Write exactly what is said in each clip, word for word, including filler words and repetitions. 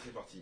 c'est parti.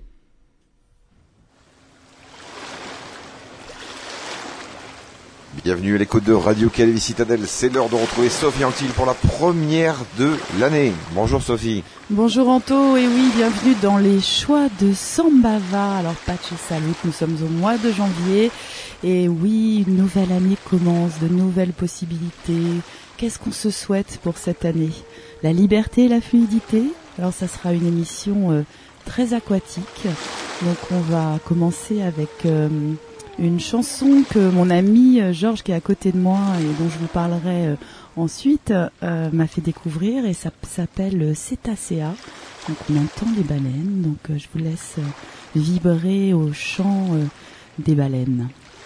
Bienvenue à l'écoute de Radio Calvi Citadelle. C'est l'heure de retrouver Sophie Anctil pour la première de l'année. Bonjour Sophie. Bonjour Anto, et oui, bienvenue dans les choix de Sambava. Alors Pace Salut, nous sommes au mois de janvier. Et oui, une nouvelle année commence, de nouvelles possibilités. Qu'est-ce qu'on se souhaite pour cette année? La liberté et la fluidité. Alors ça sera une émission euh, très aquatique. Donc on va commencer avec... Euh, une chanson que mon ami Georges, qui est à côté de moi et dont je vous parlerai euh, ensuite, euh, m'a fait découvrir, et ça s'appelle Cetacea. Donc on entend les baleines, donc euh, je vous laisse euh, vibrer au chant euh, des baleines.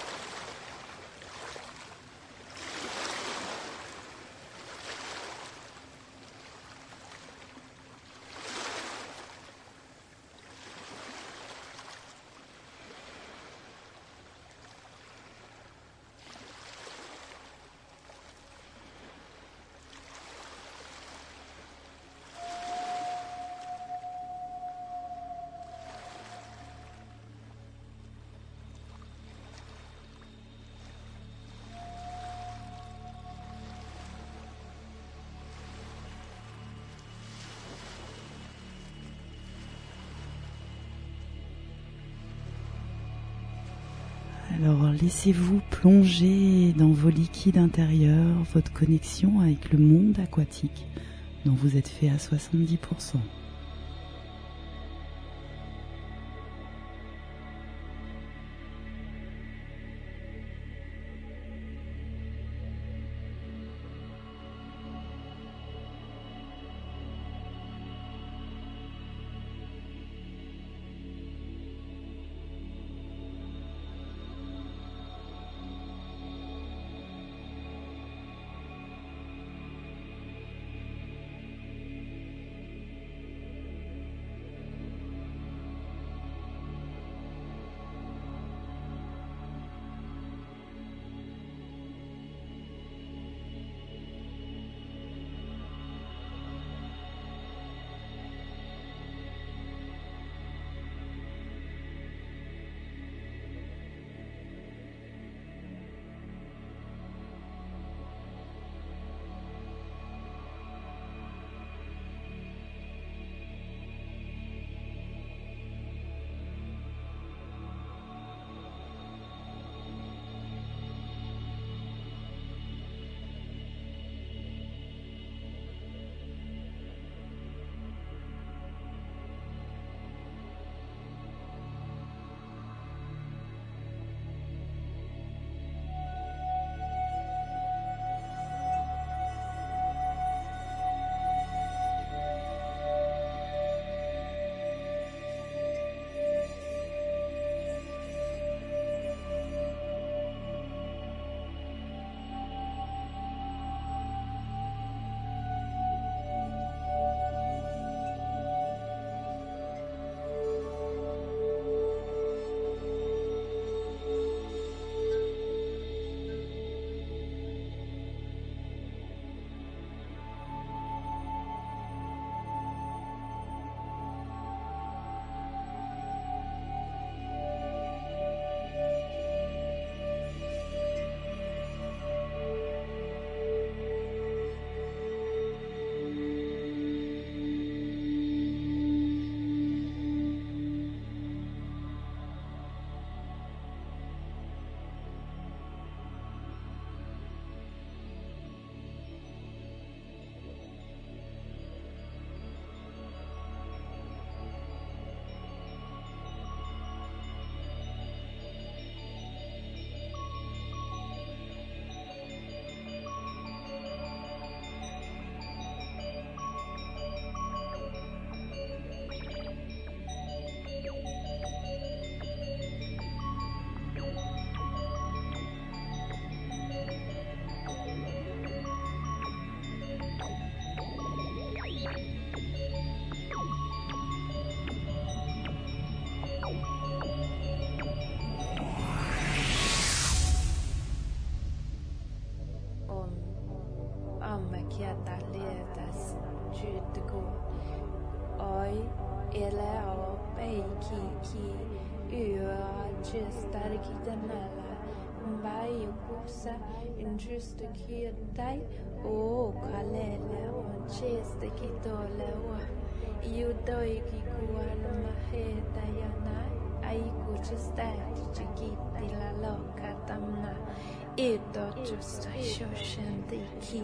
Alors laissez-vous plonger dans vos liquides intérieurs, votre connexion avec le monde aquatique dont vous êtes fait à soixante-dix pour cent. ki ki ua just ki danala mbai kusa injust ki dai o kalele on just ki dole wa you doi ki kuana maheta yana ai ku just that chikiti la loka tamna ito just shoshanti ki.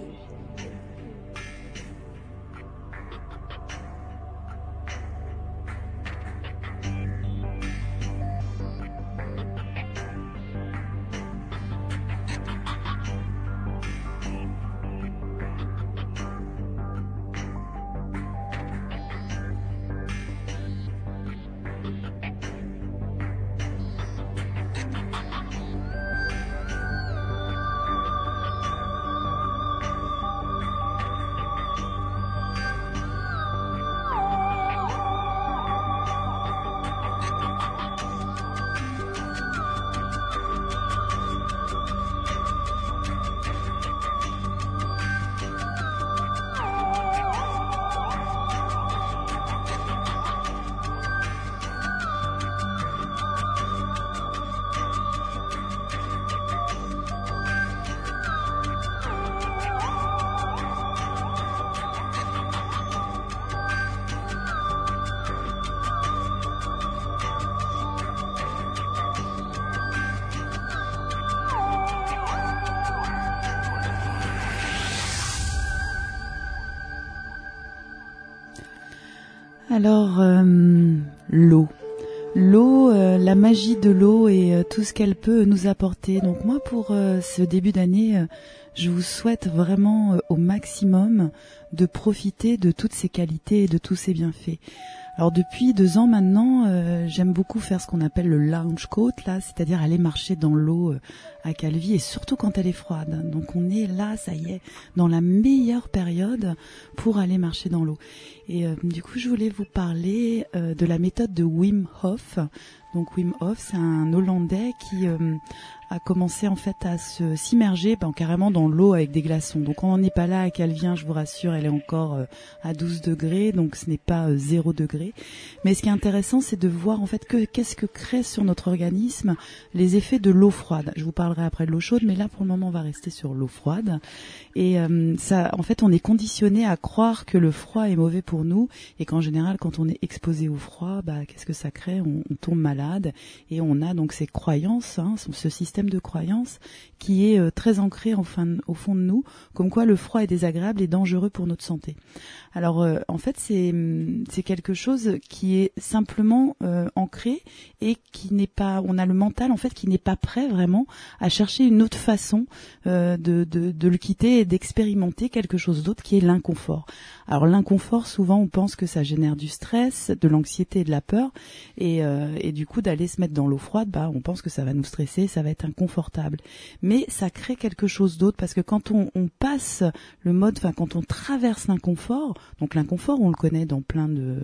Alors, euh, l'eau. L'eau, euh, la magie de l'eau et euh, tout ce qu'elle peut nous apporter. Donc moi, pour euh, ce début d'année, euh, je vous souhaite vraiment euh, au maximum de profiter de toutes ces qualités et de tous ces bienfaits. Alors depuis deux ans maintenant, euh, j'aime beaucoup faire ce qu'on appelle le lounge coat, là, c'est-à-dire aller marcher dans l'eau euh, à Calvi, et surtout quand elle est froide. Donc on est là, ça y est, dans la meilleure période pour aller marcher dans l'eau. Et euh, du coup, je voulais vous parler euh, de la méthode de Wim Hof. Donc Wim Hof, c'est un Hollandais qui euh, a commencé en fait à se s'immerger ben, carrément dans l'eau avec des glaçons. Donc on n'en est pas là à Calvien, je vous rassure, elle est encore euh, à douze degrés, donc ce n'est pas euh, zéro degré. Mais ce qui est intéressant, c'est de voir en fait que qu'est-ce que crée sur notre organisme les effets de l'eau froide. Je vous parlerai après de l'eau chaude, mais là pour le moment on va rester sur l'eau froide. Et euh, ça, en fait, on est conditionné à croire que le froid est mauvais pour nous, et qu'en général, quand on est exposé au froid, bah qu'est-ce que ça crée ? on, on tombe malade, et on a donc ces croyances, hein, ce système de croyances qui est euh, très ancré en fin, au fond de nous, comme quoi le froid est désagréable et dangereux pour notre santé. Alors, euh, en fait, c'est c'est quelque chose qui est simplement euh, ancré et qui n'est pas. On a le mental en fait qui n'est pas prêt vraiment à chercher une autre façon euh, de, de de le quitter et d'expérimenter quelque chose d'autre qui est l'inconfort. Alors l'inconfort, souvent, on pense que ça génère du stress, de l'anxiété et de la peur, et euh, et du coup d'aller se mettre dans l'eau froide, bah on pense que ça va nous stresser, ça va être inconfortable. Mais ça crée quelque chose d'autre, parce que quand on, on passe le mode, enfin quand on traverse l'inconfort. Donc l'inconfort, on le connaît dans plein de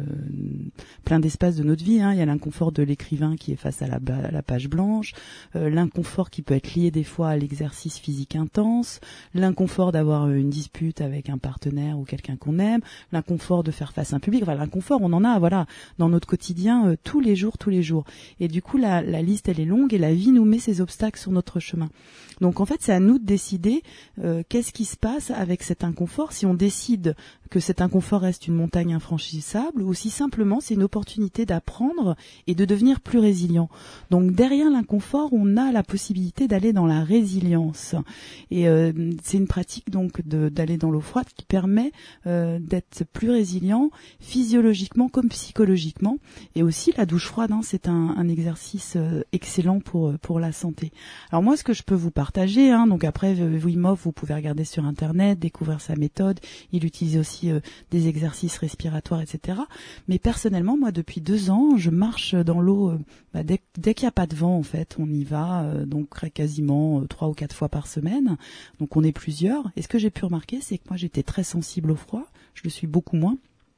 plein d'espaces de notre vie. Hein. Il y a l'inconfort de l'écrivain qui est face à la, à la page blanche, euh, l'inconfort qui peut être lié des fois à l'exercice physique intense, l'inconfort d'avoir une dispute avec un partenaire ou quelqu'un qu'on aime, l'inconfort de faire face à un public. Enfin, l'inconfort, on en a, voilà, dans notre quotidien euh, tous les jours, tous les jours. Et du coup, la, la liste, elle est longue, et la vie nous met ses obstacles sur notre chemin. Donc en fait, c'est à nous de décider euh, qu'est-ce qui se passe avec cet inconfort. Si on décide que cet inconfort reste une montagne infranchissable, ou si simplement c'est une opportunité d'apprendre et de devenir plus résilient. Donc derrière l'inconfort, on a la possibilité d'aller dans la résilience. Et euh, c'est une pratique donc de, d'aller dans l'eau froide qui permet euh, d'être plus résilient physiologiquement comme psychologiquement. Et aussi la douche froide, hein, c'est un, un exercice euh, excellent pour pour la santé. Alors moi, ce que je peux vous partager, hein, donc après Wim Hof, vous pouvez regarder sur internet, découvrir sa méthode. Il utilise aussi euh, des exercices respiratoires, et cetera. Mais personnellement, moi, depuis deux ans, je marche dans l'eau euh, bah, dès, dès qu'il n'y a pas de vent, en fait, on y va, euh, donc quasiment euh, trois ou quatre fois par semaine. Donc on est plusieurs. Et ce que j'ai pu remarquer, c'est que moi, j'étais très sensible au froid. Je le suis beaucoup moins.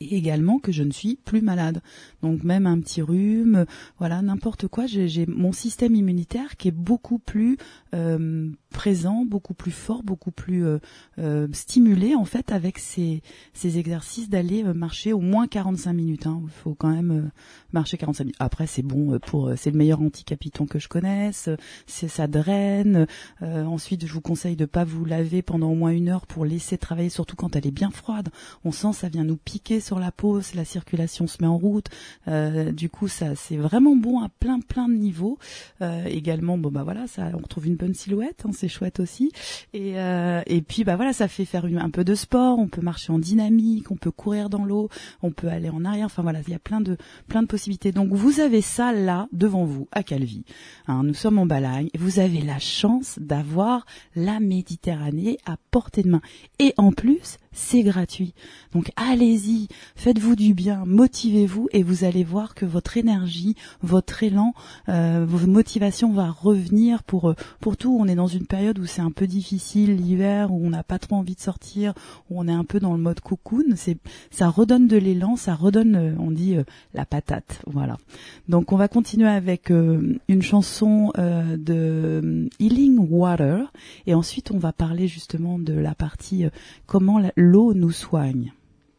et également que je ne suis plus malade. Donc même un petit rhume, voilà, n'importe quoi, j'ai, j'ai mon système immunitaire qui est beaucoup plus euh, présent, beaucoup plus fort, beaucoup plus euh, euh, stimulé en fait avec ces, ces exercices d'aller euh, marcher au moins quarante-cinq minutes. Hein. Il faut quand même euh, marcher quarante-cinq minutes. Après c'est bon pour, euh, c'est le meilleur anti-capiton que je connaisse, c'est, ça draine. Euh, ensuite je vous conseille de pas vous laver pendant au moins une heure pour laisser travailler, surtout quand elle est bien froide. On sent ça vient nous piquer sur la peau, la circulation se met en route. Euh, du coup, ça c'est vraiment bon à plein plein de niveaux. Euh, également, bon bah voilà, ça, on retrouve une bonne silhouette, hein, c'est chouette aussi. Et euh, et puis bah voilà, ça fait faire une, un peu de sport. On peut marcher en dynamique, on peut courir dans l'eau, on peut aller en arrière. Enfin voilà, il y a plein de plein de possibilités. Donc vous avez ça là devant vous à Calvi. Hein, nous sommes en Balagne. Vous avez la chance d'avoir la Méditerranée à portée de main. Et en plus, c'est gratuit. Donc allez-y, faites-vous du bien, motivez-vous et vous allez voir que votre énergie, votre élan, euh, votre motivation va revenir pour pour tout. On est dans une période où c'est un peu difficile, l'hiver, où on n'a pas trop envie de sortir, où on est un peu dans le mode cocoon. C'est, ça redonne de l'élan, ça redonne, on dit, euh, la patate. Voilà. Donc on va continuer avec euh, une chanson euh, de Healing Water et ensuite on va parler justement de la partie euh, comment la, l'eau nous soigne.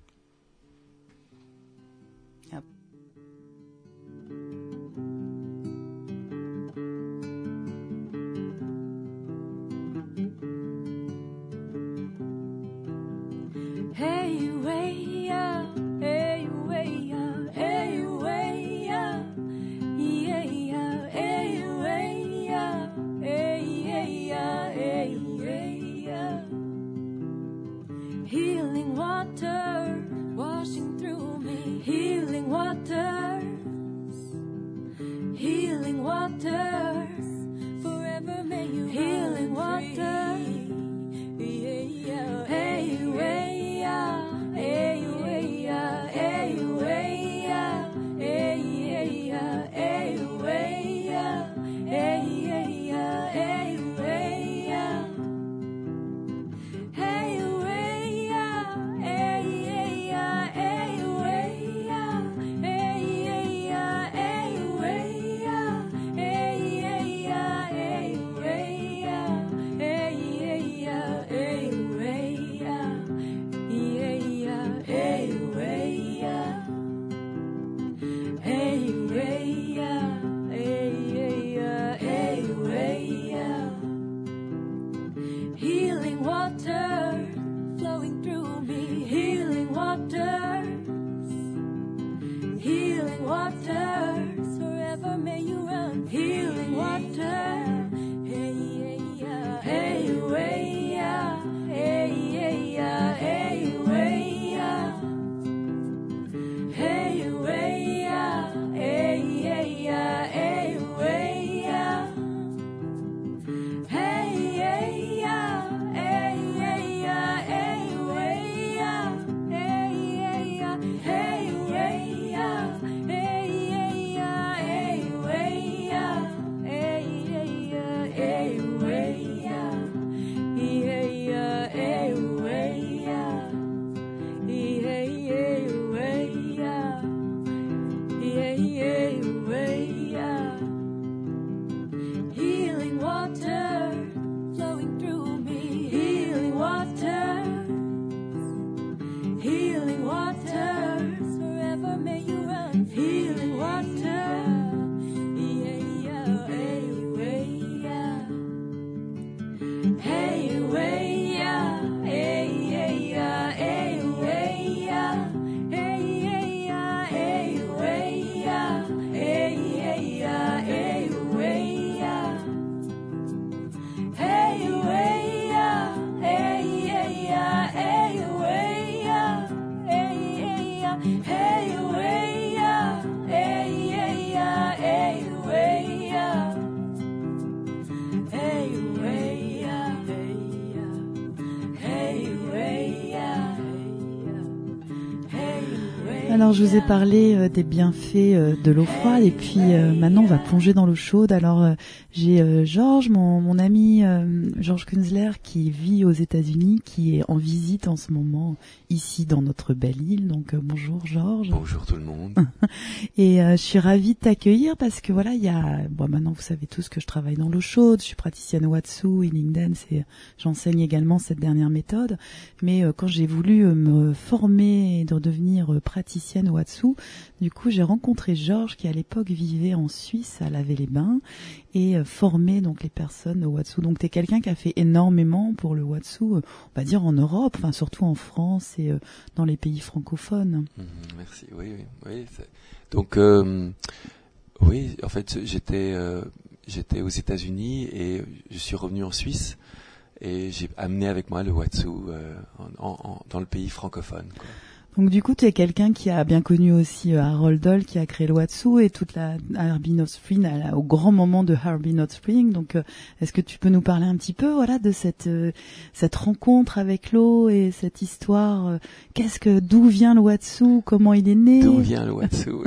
Yep. Hey, way up, hey, way up, hey, way up, yeah, yeah, hey, way up, hey, yeah, hey, yeah. Healing water washing through me, healing waters, healing waters, forever may you healing water, yeah, yeah, hey, way up, hey, way up, hey, way up, hey, yeah, hey, way up, hey, yeah, hey, way up, hey, way up, hey, yeah, hey, way up, hey, yeah, hey, way up, hey, yeah, hey, way up, hey, yeah, hey, way up, yeah, yeah, hey, way up, hey, way up, hey, yeah, hey, way up. Healing water flowing through me, healing waters, healing waters, forever may you run, healing water, hey, yeah, hey, way up, hey, yeah, hey, way up, hey, way up, hey, yeah, hey, way up. Hey, hey, yeah, hey, hey, yeah, hey, way up, hey, hey, yeah, hey, way up, hey, hey, yeah, hey, way up, hey, hey, yeah, hey, way up, yeah, yeah, hey, way up, yeah, yeah, way up, yeah, yeah, way up. Healing water flowing through me, healing waters, healing waters, forever may you run, healing water, yeah, yeah, hey, way up, hey, way up, hey, yeah, hey, way up, hey, yeah, hey, way up, hey, Alors je vous ai parlé euh, des bienfaits euh, de l'eau froide et puis euh, maintenant on va plonger dans l'eau chaude. Alors euh, j'ai euh, Georges, mon, mon ami euh, Georges Kunzler qui vit aux États-Unis, qui est en visite en ce moment ici dans notre belle île. Donc euh, bonjour Georges. Bonjour tout le monde. Et euh, je suis ravie de t'accueillir parce que voilà, il y a bon maintenant vous savez tous que je travaille dans l'eau chaude, je suis praticienne Watsu, Healing Dance et j'enseigne également cette dernière méthode. Mais euh, quand j'ai voulu euh, me former et de devenir euh, praticienne Watsu, du coup j'ai rencontré Georges qui à l'époque vivait en Suisse à Laver-les-Bains et euh, formait donc les personnes au Watsu. Donc tu es quelqu'un qui a fait énormément pour le Watsu, euh, on va dire en Europe, enfin surtout en France et euh, dans les pays francophones. Mmh, merci. Oui, oui, oui. C'est... Donc euh, oui, en fait j'étais euh, j'étais aux États-Unis et je suis revenu en Suisse. Et j'ai amené avec moi le Watsu euh, en, en, dans le pays francophone, quoi. Donc du coup, tu es quelqu'un qui a bien connu aussi euh, Harold Doll, qui a créé le Watsu et toute la Harbin Hot Spring, à, au grand moment de Harbin Hot Spring. Donc, euh, est-ce que tu peux nous parler un petit peu, voilà, de cette euh, cette rencontre avec l'eau et cette histoire euh, Qu'est-ce que, d'où vient le Watsu Comment il est né D'où vient le Watsu oui.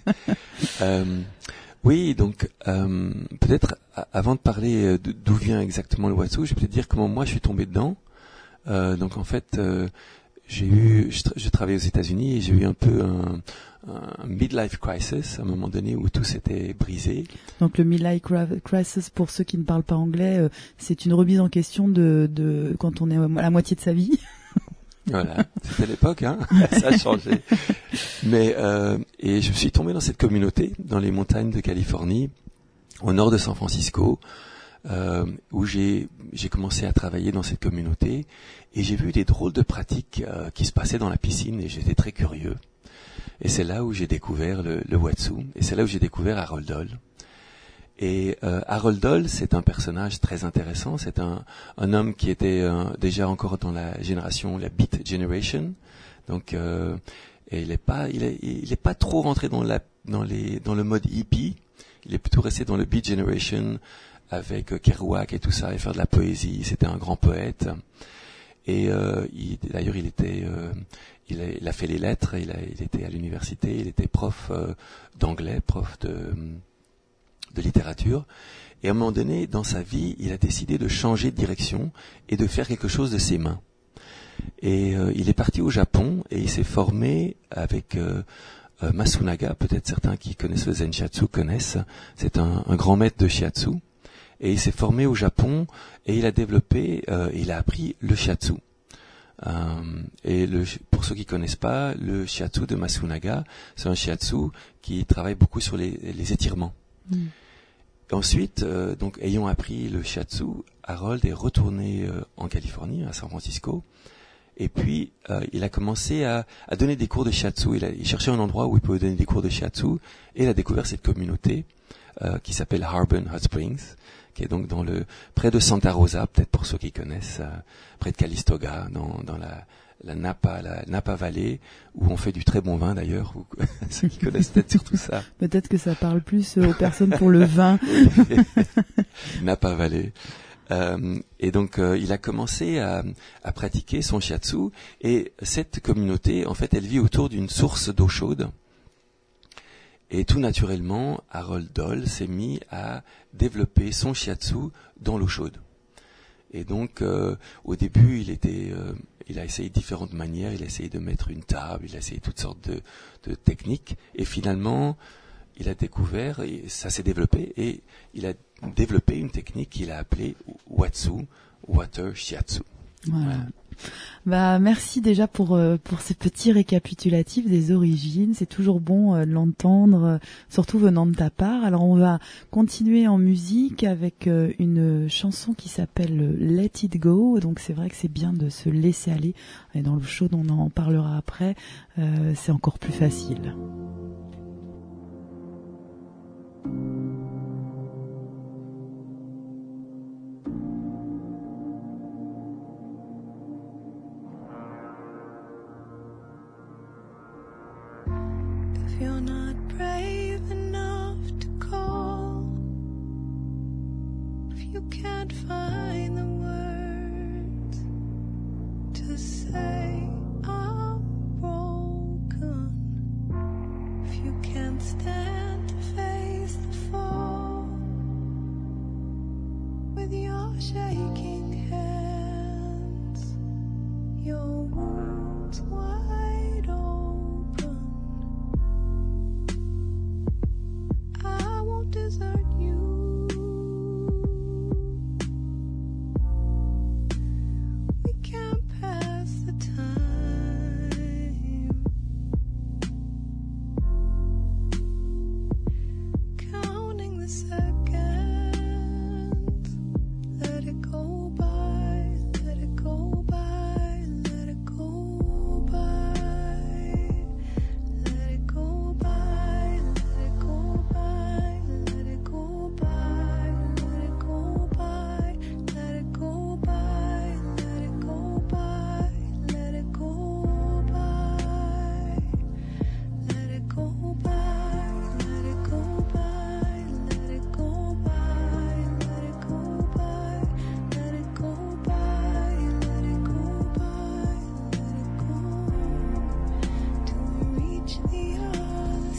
euh, Oui, donc euh, peut-être a- avant de parler de, d'où vient exactement le Watsu, je vais peut-être dire comment moi je suis tombé dedans. Euh, donc en fait, euh, j'ai eu, je, tra- je travaillais aux États-Unis et j'ai eu un peu un, un midlife crisis à un moment donné où tout s'était brisé. Donc le midlife crisis, pour ceux qui ne parlent pas anglais, euh, c'est une remise en question de, de quand on est à la moitié de sa vie. Voilà, c'était l'époque, hein, ça a changé. Mais euh, et je suis tombé dans cette communauté, dans les montagnes de Californie, au nord de San Francisco, euh, où j'ai j'ai commencé à travailler dans cette communauté et j'ai vu des drôles de pratiques euh, qui se passaient dans la piscine et j'étais très curieux. Et c'est là où j'ai découvert le, le Watsu et c'est là où j'ai découvert Harold Doll. Et euh, Harold Doll, c'est un personnage très intéressant. C'est un, un homme qui était euh, déjà encore dans la génération, la Beat Generation. Donc, euh, et il est pas, il est, il est pas trop rentré dans la, dans les, dans le mode hippie. Il est plutôt resté dans le Beat Generation avec euh, Kerouac et tout ça et faire de la poésie. C'était un grand poète. Et euh, il, d'ailleurs, il était, euh, il, a, il a fait les lettres. Il, a, il était à l'université. Il était prof euh, d'anglais, prof de de littérature, et à un moment donné, dans sa vie, il a décidé de changer de direction et de faire quelque chose de ses mains. Et euh, il est parti au Japon et il s'est formé avec euh, euh, Masunaga, peut-être certains qui connaissent le Zen Shiatsu connaissent, c'est un, un grand maître de Shiatsu, et il s'est formé au Japon et il a développé, euh, il a appris le Shiatsu. Euh, et le, pour ceux qui connaissent pas, le Shiatsu de Masunaga, c'est un Shiatsu qui travaille beaucoup sur les, les étirements. Mm. Ensuite, euh, donc ayant appris le Shiatsu, Harold est retourné euh, en Californie, à San Francisco, et puis euh, il a commencé à, à donner des cours de Shiatsu. Il, a, il cherchait un endroit où il pouvait donner des cours de Shiatsu, et il a découvert cette communauté euh, qui s'appelle Harbin Hot Springs, qui est donc dans le près de Santa Rosa, peut-être pour ceux qui connaissent, euh, près de Calistoga, dans, dans la la Napa, la Napa Valley, où on fait du très bon vin d'ailleurs, ou ceux qui connaissent peut-être surtout ça. Peut-être que ça parle plus aux personnes pour le vin. Napa Valley. Euh, et donc euh, il a commencé à, à pratiquer son shiatsu, et cette communauté, en fait, elle vit autour d'une source d'eau chaude. Et tout naturellement, Harold Doll s'est mis à développer son shiatsu dans l'eau chaude. Et donc, euh, au début, il était, euh, il a essayé différentes manières. Il a essayé de mettre une table, il a essayé toutes sortes de, de techniques. Et finalement, il a découvert, et ça s'est développé, et il a développé une technique qu'il a appelée Watsu, Water Shiatsu. Voilà. Voilà. Bah merci déjà pour euh, pour ces petits récapitulatifs des origines. C'est toujours bon euh, de l'entendre, euh, surtout venant de ta part. Alors on va continuer en musique avec euh, une chanson qui s'appelle Let It Go. Donc c'est vrai que c'est bien de se laisser aller. Et dans le show, on en parlera après. Euh, c'est encore plus facile. If you're not brave enough to call, if you can't find the words to say I'm broken, can't stand to face the fall with your shaking hands, your wounds wide open. I won't desert you. We can't pass the time, counting the seconds. Let it go by, let it go by, let it go by. Let it go by, let it go by, let it go by, let it go by, let it go by, let it go by, let it go by. Let it go by, let it go by, let it go by, let it go by, let it go by, let it go by, let it go till we reach the other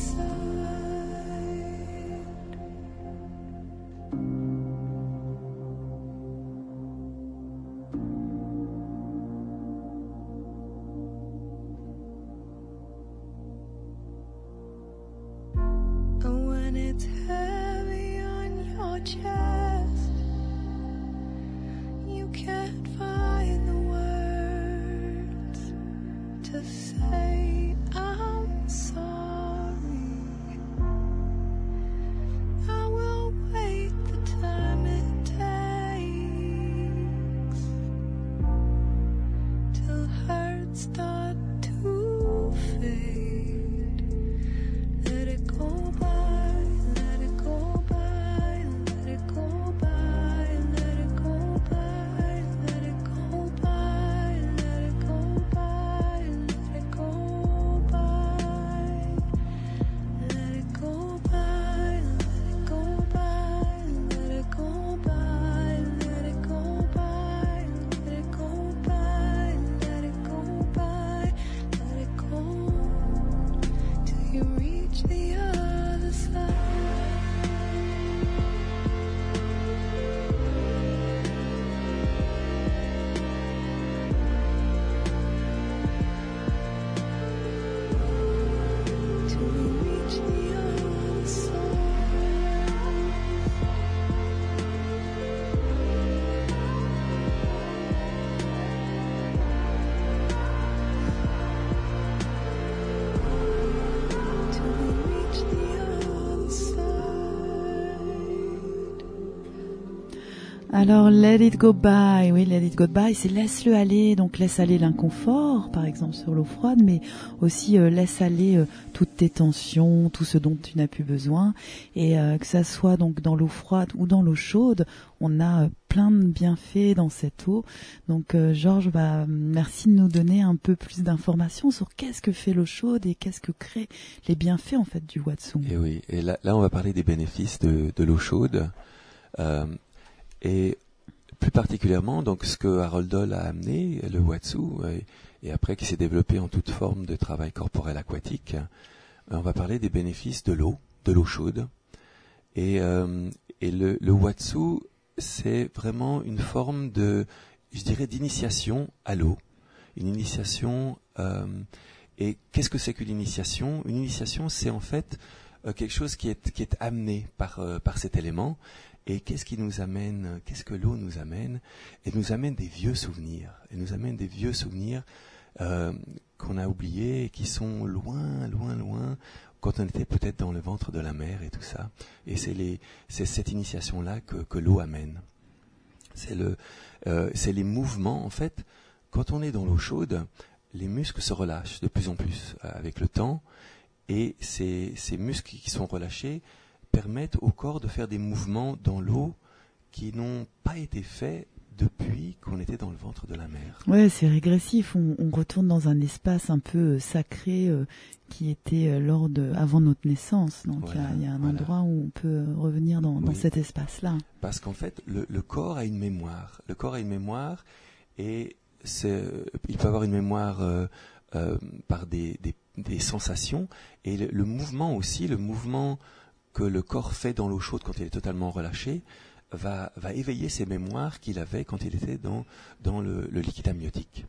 side. And when it's heavy on your chest, you can't find the words to say I'm sorry. I will wait the time it takes till hurts start to fade. Let it go by, let it go by, let it go by, let it go by, let it go by, let it go by, let it go by. Let it go by, let it go by, let it go by, let it go by, let it go by, let it go by, let it go till you reach the other side. Till we reach the other side. Till we reach the other side. Alors, let it go by, oui, let it go by, c'est laisse-le aller, donc laisse aller l'inconfort, par exemple sur l'eau froide, mais aussi euh, laisse aller euh, toutes tes tensions, tout ce dont tu n'as plus besoin, et euh, que ça soit donc dans l'eau froide ou dans l'eau chaude, on a euh, plein de bienfaits dans cette eau. Donc, euh, Georges, bah, merci de nous donner un peu plus d'informations sur qu'est-ce que fait l'eau chaude et qu'est-ce que créent les bienfaits en fait du Watsu. Et oui, et là, là on va parler des bénéfices de, de l'eau chaude. Euh, Et plus particulièrement, donc ce que Harold Doll a amené, le Watsu, et, et après qui s'est développé en toute forme de travail corporel aquatique, on va parler des bénéfices de l'eau, de l'eau chaude. Et, euh, et le, le Watsu, c'est vraiment une forme de, je dirais, d'initiation à l'eau. Une initiation. Euh, et qu'est-ce que c'est qu'une initiation ? Une initiation, c'est en fait euh, quelque chose qui est qui est amené par euh, par cet élément. Et qu'est-ce qui nous amène, qu'est-ce que l'eau nous amène ? Elle nous amène des vieux souvenirs. Elle nous amène des vieux souvenirs euh, qu'on a oubliés et qui sont loin, loin, loin, quand on était peut-être dans le ventre de la mer et tout ça. Et c'est, les, c'est cette initiation-là que, que l'eau amène. C'est, le, euh, c'est les mouvements, en fait. Quand on est dans l'eau chaude, les muscles se relâchent de plus en plus euh, avec le temps. Et ces, ces muscles qui sont relâchés permettent au corps de faire des mouvements dans l'eau qui n'ont pas été faits depuis qu'on était dans le ventre de la mer. Ouais, c'est régressif. On, on retourne dans un espace un peu euh, sacré euh, qui était euh, lors de, avant notre naissance. Donc il voilà, y, y a un voilà. endroit où on peut revenir dans, oui. dans cet espace-là. Parce qu'en fait, le, le corps a une mémoire. Le corps a une mémoire et c'est, il peut avoir une mémoire euh, euh, par des, des, des sensations et le, le mouvement aussi, le mouvement que le corps fait dans l'eau chaude quand il est totalement relâché, va, va éveiller ces mémoires qu'il avait quand il était dans, dans le, le liquide amniotique.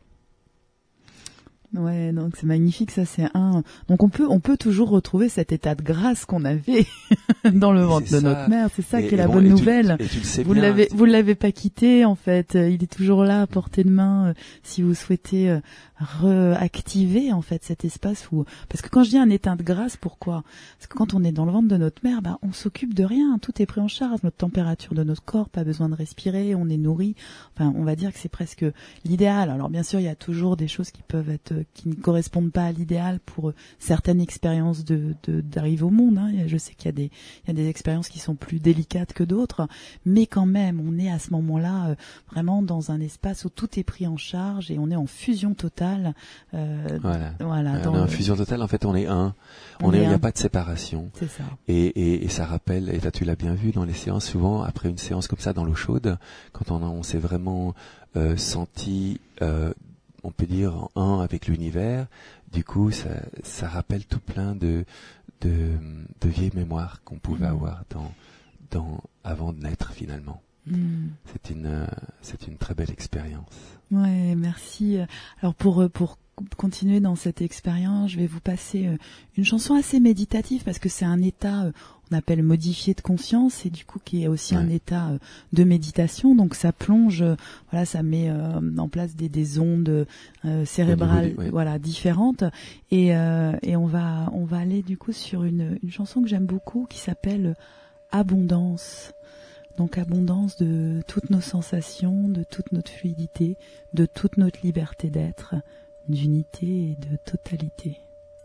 Ouais, donc c'est magnifique, ça c'est un. Donc on peut on peut toujours retrouver cet état de grâce qu'on avait dans le ventre de ça. notre mère, c'est ça Et, qui est et la bon, bonne et tu- nouvelle. et tu le sais Vous bien, l'avez tu- vous l'avez pas quitté en fait, il est toujours là à portée de main euh, si vous souhaitez euh, réactiver en fait cet espace où parce que quand je dis un état de grâce, pourquoi ? Parce que quand on est dans le ventre de notre mère, bah on s'occupe de rien, tout est pris en charge, notre température de notre corps, pas besoin de respirer, on est nourri. Enfin, on va dire que c'est presque l'idéal. Alors bien sûr, il y a toujours des choses qui peuvent être qui ne correspondent pas à l'idéal pour certaines expériences de, de d'arriver au monde. Hein. Je sais qu'il y a des il y a des expériences qui sont plus délicates que d'autres, mais quand même, on est à ce moment-là euh, vraiment dans un espace où tout est pris en charge et on est en fusion totale. Euh, Voilà. voilà Euh, dans on est en le- fusion totale. En fait, on est un. On On est. est Il n'y a un. pas de séparation. C'est ça. Et, et, et ça rappelle. Et là, tu l'as bien vu dans les séances. Souvent, après une séance comme ça dans l'eau chaude, quand on, a, on s'est vraiment euh, senti, euh, on peut dire en un avec l'univers. Du coup, ça, ça rappelle tout plein de de, de vieilles mémoires qu'on pouvait Mmh. avoir dans dans avant de naître finalement. Mm. C'est une euh, c'est une très belle expérience. Ouais, merci. Alors pour pour continuer dans cette expérience, je vais vous passer euh, une chanson assez méditative parce que c'est un état euh, on appelle modifié de conscience et du coup qui est aussi Ouais. un état euh, de méditation. Donc ça plonge, euh, voilà, ça met euh, en place des, des ondes euh, cérébrales, Au niveau du- ouais. voilà, différentes. Et euh, et on va on va aller du coup sur une une chanson que j'aime beaucoup qui s'appelle Abondance. Donc abondance de toutes nos sensations, de toute notre fluidité, de toute notre liberté d'être, d'unité et de totalité.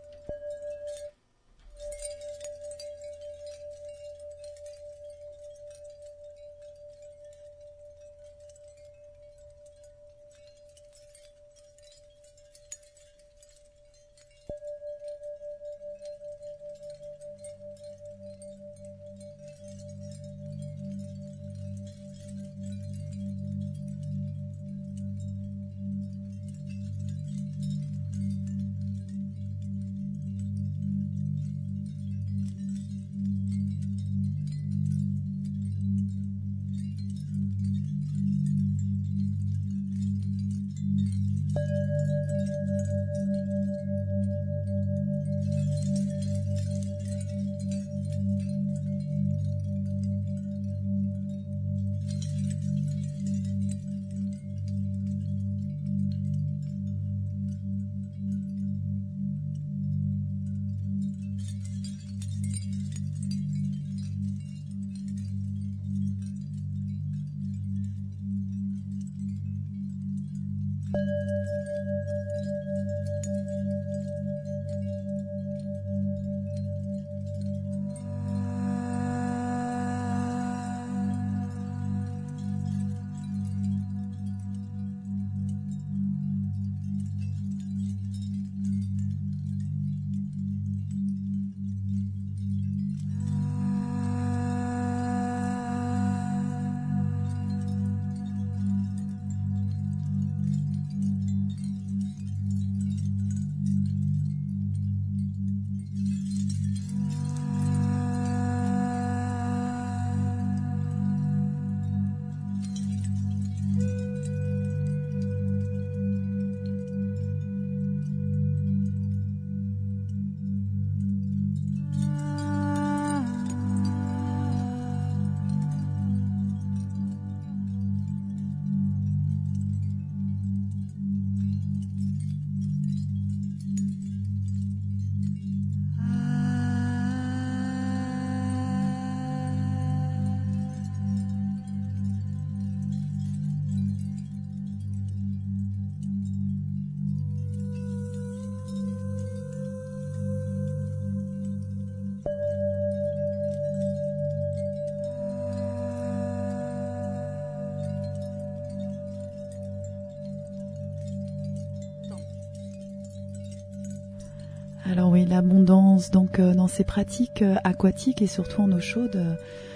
Alors oui, l'abondance, donc euh, dans ces pratiques euh, aquatiques et surtout en eau chaude, euh,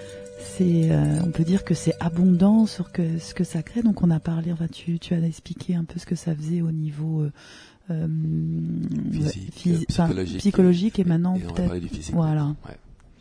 c'est, euh, on peut dire que c'est abondant sur que, ce que ça crée. Donc on a parlé, enfin tu, tu as expliqué un peu ce que ça faisait au niveau euh, euh, physique, phys- psychologique, psychologique et, et maintenant et on va peut-être parler du physique. voilà. Ouais.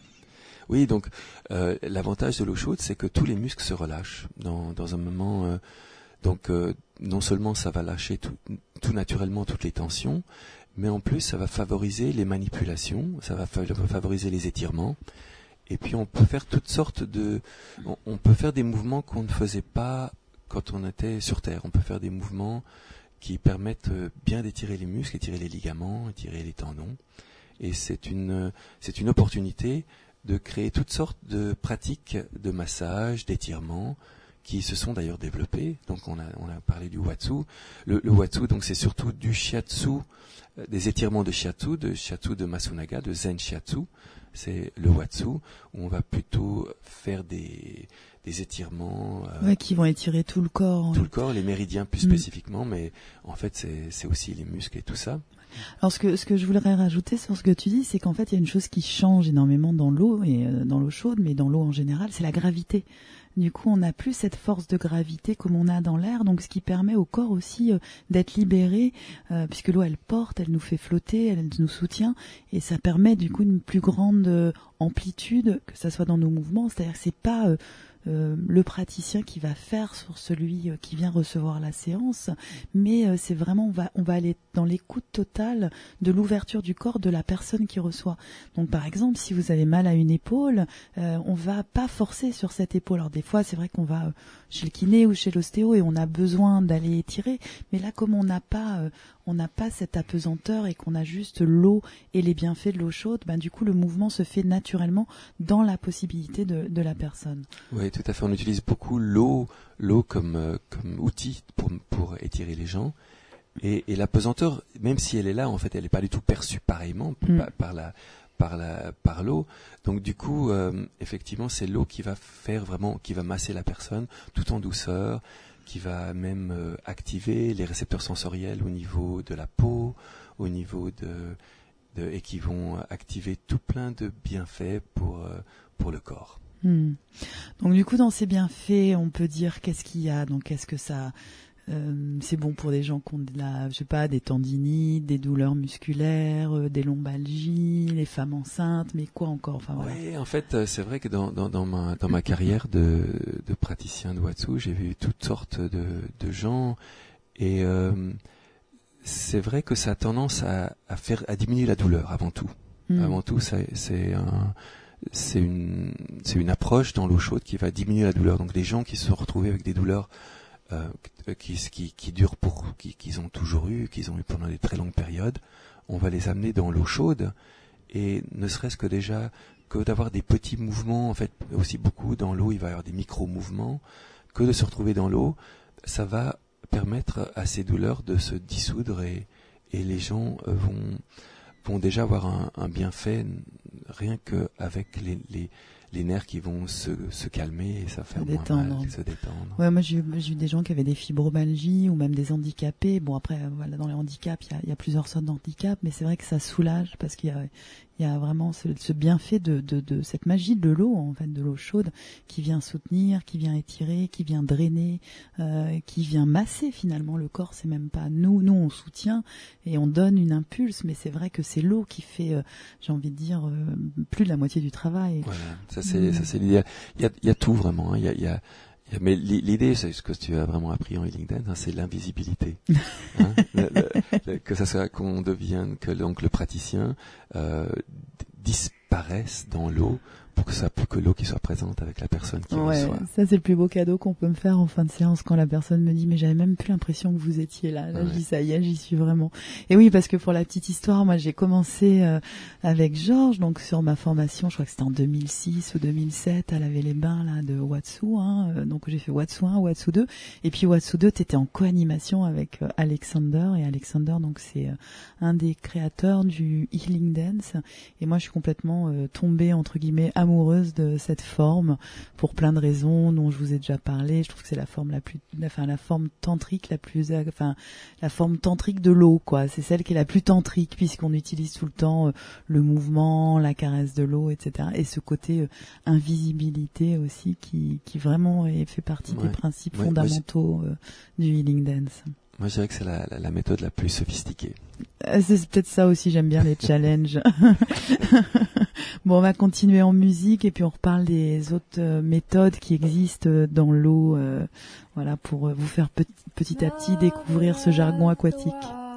Oui, donc euh, l'avantage de l'eau chaude, c'est que tous les muscles se relâchent dans, dans un moment. Euh, donc euh, non seulement ça va lâcher tout, tout naturellement toutes les tensions, mais en plus ça va favoriser les manipulations, ça va fa- favoriser les étirements. Et puis on peut faire toutes sortes de, on, on peut faire des mouvements qu'on ne faisait pas quand on était sur Terre. On peut faire des mouvements qui permettent bien d'étirer les muscles, étirer les ligaments, étirer les tendons. Et c'est une, c'est une opportunité de créer toutes sortes de pratiques de massage, d'étirement, qui se sont d'ailleurs développées. Donc on a, on a parlé du Watsu. Le, le Watsu, donc c'est surtout du Shiatsu, euh, des étirements de Shiatsu, de Shiatsu de Masunaga, de Zen Shiatsu. C'est le Watsu, où on va plutôt faire des, des étirements. Euh, ouais, qui vont étirer tout le corps. Tout ouais. le corps, les méridiens plus mmh. spécifiquement, mais en fait c'est, c'est aussi les muscles et tout ça. Alors ce que ce que je voudrais rajouter sur ce que tu dis, c'est qu'en fait il y a une chose qui change énormément dans l'eau et euh, dans l'eau chaude, mais dans l'eau en général, c'est la gravité. Du coup, on n'a plus cette force de gravité comme on a dans l'air, donc ce qui permet au corps aussi euh, d'être libéré, euh, puisque l'eau elle porte, elle nous fait flotter, elle, elle nous soutient, et ça permet du coup une plus grande euh, amplitude, que ça soit dans nos mouvements. C'est-à-dire que c'est pas euh, Euh, le praticien qui va faire sur celui euh, qui vient recevoir la séance, mais euh, c'est vraiment on va on va aller dans l'écoute totale de l'ouverture du corps de la personne qui reçoit. Donc par exemple, si vous avez mal à une épaule, euh, on va pas forcer sur cette épaule. Alors des fois, c'est vrai qu'on va euh, chez le kiné ou chez l'ostéo et on a besoin d'aller étirer, mais là comme on n'a pas euh, on n'a pas cette apesanteur et qu'on a juste l'eau et les bienfaits de l'eau chaude, ben du coup le mouvement se fait naturellement dans la possibilité de, de la personne. Oui, tout à fait. On utilise beaucoup l'eau, l'eau comme euh, comme outil pour pour étirer les gens. Et, et l'apesanteur, même si elle est là, en fait, elle n'est pas du tout perçue pareillement mm. par, par la par la par l'eau. Donc du coup, euh, effectivement, c'est l'eau qui va faire vraiment, qui va masser la personne tout en douceur, qui va même euh, activer les récepteurs sensoriels au niveau de la peau, au niveau de, de et qui vont activer tout plein de bienfaits pour euh, pour le corps. Hmm. Donc du coup, dans ces bienfaits, on peut dire qu'est-ce qu'il y a. Donc est-ce que ça euh, c'est bon pour des gens qui ont de la, je sais pas, des tendinites, des douleurs musculaires, euh, des lombalgies, les femmes enceintes, mais quoi encore, enfin voilà. Oui, en fait, c'est vrai que dans, dans, dans ma dans ma carrière de, de praticien de Watsu, j'ai vu toutes sortes de, de gens et euh, c'est vrai que ça a tendance à, à faire à diminuer la douleur avant tout. Mmh. Avant tout, ça, c'est un c'est une c'est une approche dans l'eau chaude qui va diminuer la douleur. Donc les gens qui se sont retrouvés avec des douleurs Euh, qui, qui, qui durent pour, qui, qu'ils ont toujours eu, qu'ils ont eu pendant des très longues périodes, on va les amener dans l'eau chaude et ne serait-ce que déjà que d'avoir des petits mouvements, en fait aussi beaucoup dans l'eau, il va y avoir des micro-mouvements, que de se retrouver dans l'eau, ça va permettre à ces douleurs de se dissoudre et, et les gens euh, vont, vont déjà avoir un, un bienfait rien qu'avec les, les les nerfs qui vont se, se calmer et ça fait moins détendre. mal, se détendre. Ouais, moi j'ai eu, j'ai eu des gens qui avaient des fibromyalgies ou même des handicapés. Bon après, voilà, dans les handicaps, il y a, y a plusieurs sortes d'handicaps, mais c'est vrai que ça soulage parce qu'il y a, il y a vraiment ce, ce bienfait de, de, de cette magie de l'eau, en fait, de l'eau chaude, qui vient soutenir, qui vient étirer, qui vient drainer, euh, qui vient masser finalement le corps. C'est même pas nous, nous on soutient et on donne une impulse, mais c'est vrai que c'est l'eau qui fait, euh, j'ai envie de dire, euh, plus de la moitié du travail. Voilà, ça c'est, mmh. ça c'est l'idée. Il y a, il y a tout vraiment. Hein. Il y a, il y a Mais l'idée, c'est ce que tu as vraiment appris en Healing Dance, hein, c'est l'invisibilité. Hein, le, le, le, que ça soit qu'on devienne, que donc le praticien euh, disparaisse dans l'eau pour que ça soit plus que l'eau qui soit présente avec la personne qui ouais, reçoit. Ça c'est le plus beau cadeau qu'on peut me faire en fin de séance quand la personne me dit mais j'avais même plus l'impression que vous étiez là. Là ouais. Je dis ça y est, j'y suis vraiment. Et oui, parce que pour la petite histoire, moi j'ai commencé euh, avec Georges, donc sur ma formation, je crois que c'était en deux mille six ou deux mille sept, à laver les bains là de Watsu, hein, euh, donc j'ai fait Watsu un, Watsu deux, et puis Watsu deux, t'étais en co-animation avec euh, Alexander, et Alexander donc c'est euh, un des créateurs du Healing Dance, et moi je suis complètement euh, tombée entre guillemets amoureuse de cette forme pour plein de raisons dont je vous ai déjà parlé. Je trouve que c'est la forme la plus, enfin la forme tantrique la plus, enfin la forme tantrique de l'eau, quoi. C'est celle qui est la plus tantrique puisqu'on utilise tout le temps euh, le mouvement, la caresse de l'eau, et cetera. Et ce côté euh, invisibilité aussi qui, qui vraiment est, fait partie ouais. des principes ouais, fondamentaux euh, du Healing Dance. Moi, je dirais que c'est la, la, la méthode la plus sophistiquée. Euh, C'est peut-être ça aussi, j'aime bien les challenges. Bon, on va continuer en musique et puis on reparle des autres euh, méthodes qui existent euh, dans l'eau, euh, voilà, pour euh, vous faire petit, petit à petit découvrir ce jargon aquatique.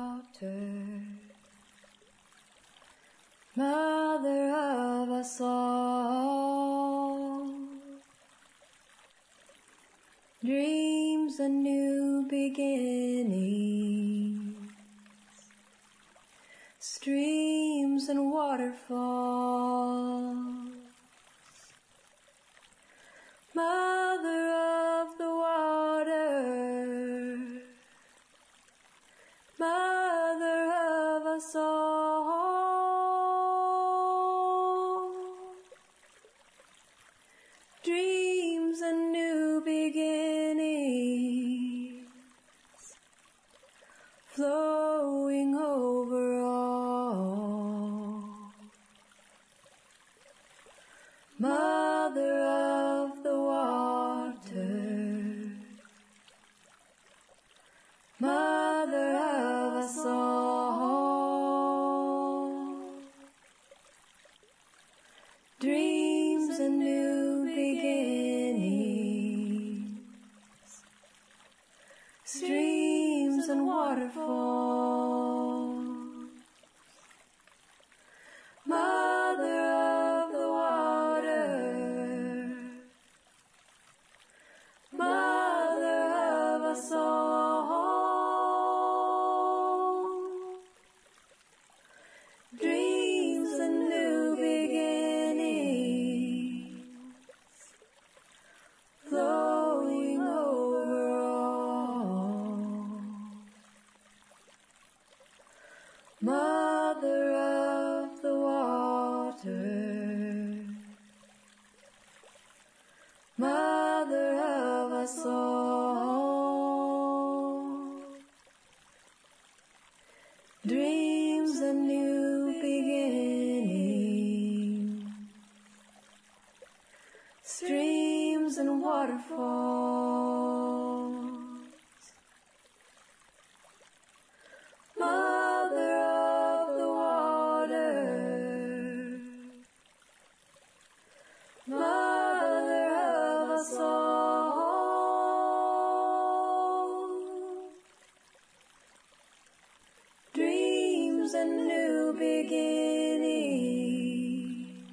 Mother of us all, dreams a new beginning, streams and waterfalls, Mother of the water, Mother of us all. Dreams and new beginnings flowing over all. Mother of the water, Mother of us all. Dreams and new beginnings, streams and waterfalls, Mother of the water, Mother of us all. Dreams and new beginnings flowing over all. Mother of the water, Mother of us all. Dreams and new beginnings, streams and waterfalls, Mother of the water, Mother of us all. Dreams and new beginnings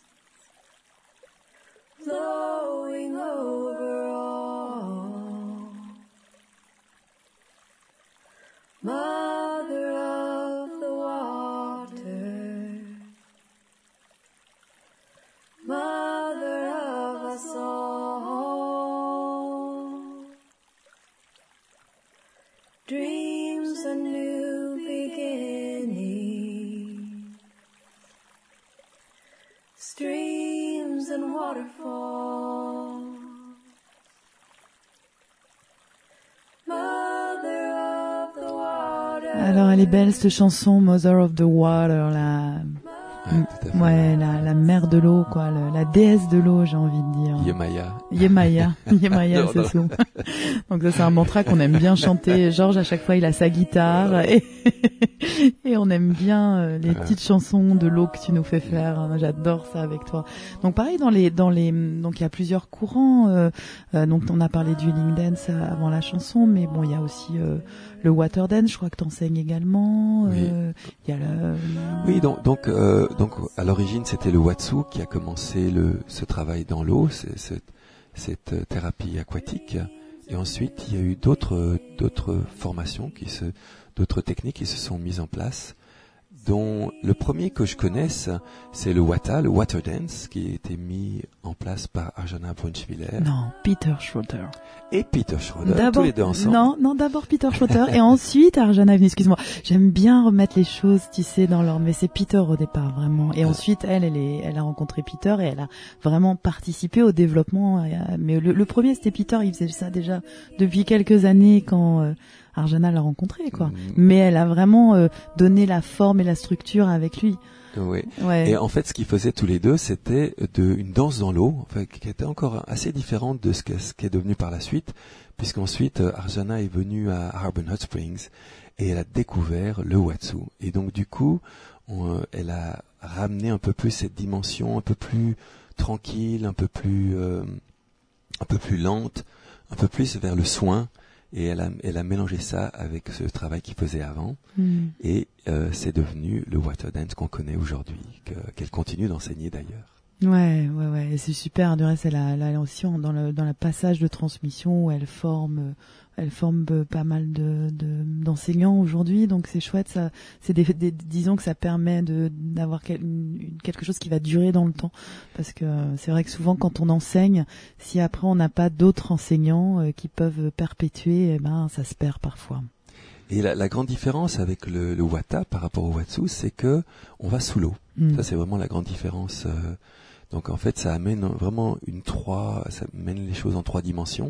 flowing over all. Mother of the water, Mother of us all. Dreams and new beginnings, streams and waterfalls, Mother of the water. Alors elle est belle cette chanson, Mother of the Water, la, Ouais, tout à fait. ouais, la, la mère de l'eau, quoi, le- la déesse de l'eau, j'ai envie de dire. Yemaya. Yemaya, Yemaya, Non, c'est non. ça. Donc ça c'est un mantra qu'on aime bien chanter. Georges à chaque fois il a sa guitare et, et on aime bien euh, les Ouais. petites chansons de l'eau que tu nous fais faire. J'adore ça avec toi. Donc pareil dans les dans les donc il y a plusieurs courants. Euh, euh, donc on a parlé du Link Dance avant la chanson, mais bon il y a aussi euh, le Water Dance. Je crois que t'enseignes également. Euh, Il y a le Oui, donc donc euh, donc à l'origine c'était le Watsu qui a commencé le ce travail dans l'eau, c'est- cette cette euh, thérapie aquatique. Et ensuite il y a eu d'autres d'autres formations qui se d'autres techniques qui se sont mises en place, dont le premier que je connaisse c'est le Wata, le Water Dance, qui a été mis en place par Arjana Brunschwiller non Peter Schroeder. et Peter Schroeder, tous les deux ensemble. Non, non, d'abord Peter Schroeder et ensuite Arjana est venue. Excuse-moi, j'aime bien remettre les choses, tu sais, dans l'ordre. Mais c'est Peter au départ, vraiment. Et Ouais. ensuite, elle, elle, est, elle a rencontré Peter et elle a vraiment participé au développement. Mais le, le premier, c'était Peter. Il faisait ça déjà depuis quelques années quand euh, Arjana l'a rencontré, quoi. Mm. Mais elle a vraiment euh, donné la forme et la structure avec lui. Oui. Ouais. Et en fait, ce qu'ils faisaient tous les deux, c'était de une danse dans l'eau, enfin, qui était encore assez différente de ce, que, ce qui est devenu par la suite, puisqu'ensuite euh, Arjana est venue à Harbin Hot Springs et elle a découvert le Watsu. Et donc du coup, on, euh, elle a ramené un peu plus cette dimension, un peu plus tranquille, un peu plus, euh, un peu plus lente, un peu plus vers le soin. Et elle a, elle a mélangé ça avec ce travail qu'il faisait avant. Mm. Et euh, c'est devenu le water dance qu'on connaît aujourd'hui, que, qu'elle continue d'enseigner d'ailleurs. Ouais, ouais, ouais. Et c'est super. De reste, elle a, elle a aussi dans le dans le passage de transmission où elle forme, elle forme pas mal de, de d'enseignants aujourd'hui. Donc c'est chouette. Ça, c'est des, des disons que ça permet de d'avoir quel, une, quelque chose qui va durer dans le temps. Parce que c'est vrai que souvent quand on enseigne, si après on n'a pas d'autres enseignants euh, qui peuvent perpétuer, eh ben ça se perd parfois. Et la, la grande différence avec le, le wata par rapport au watsu, c'est que on va sous l'eau. Mm. Ça c'est vraiment la grande différence. Euh, Donc en fait, ça amène vraiment une trois, ça mène les choses en trois dimensions.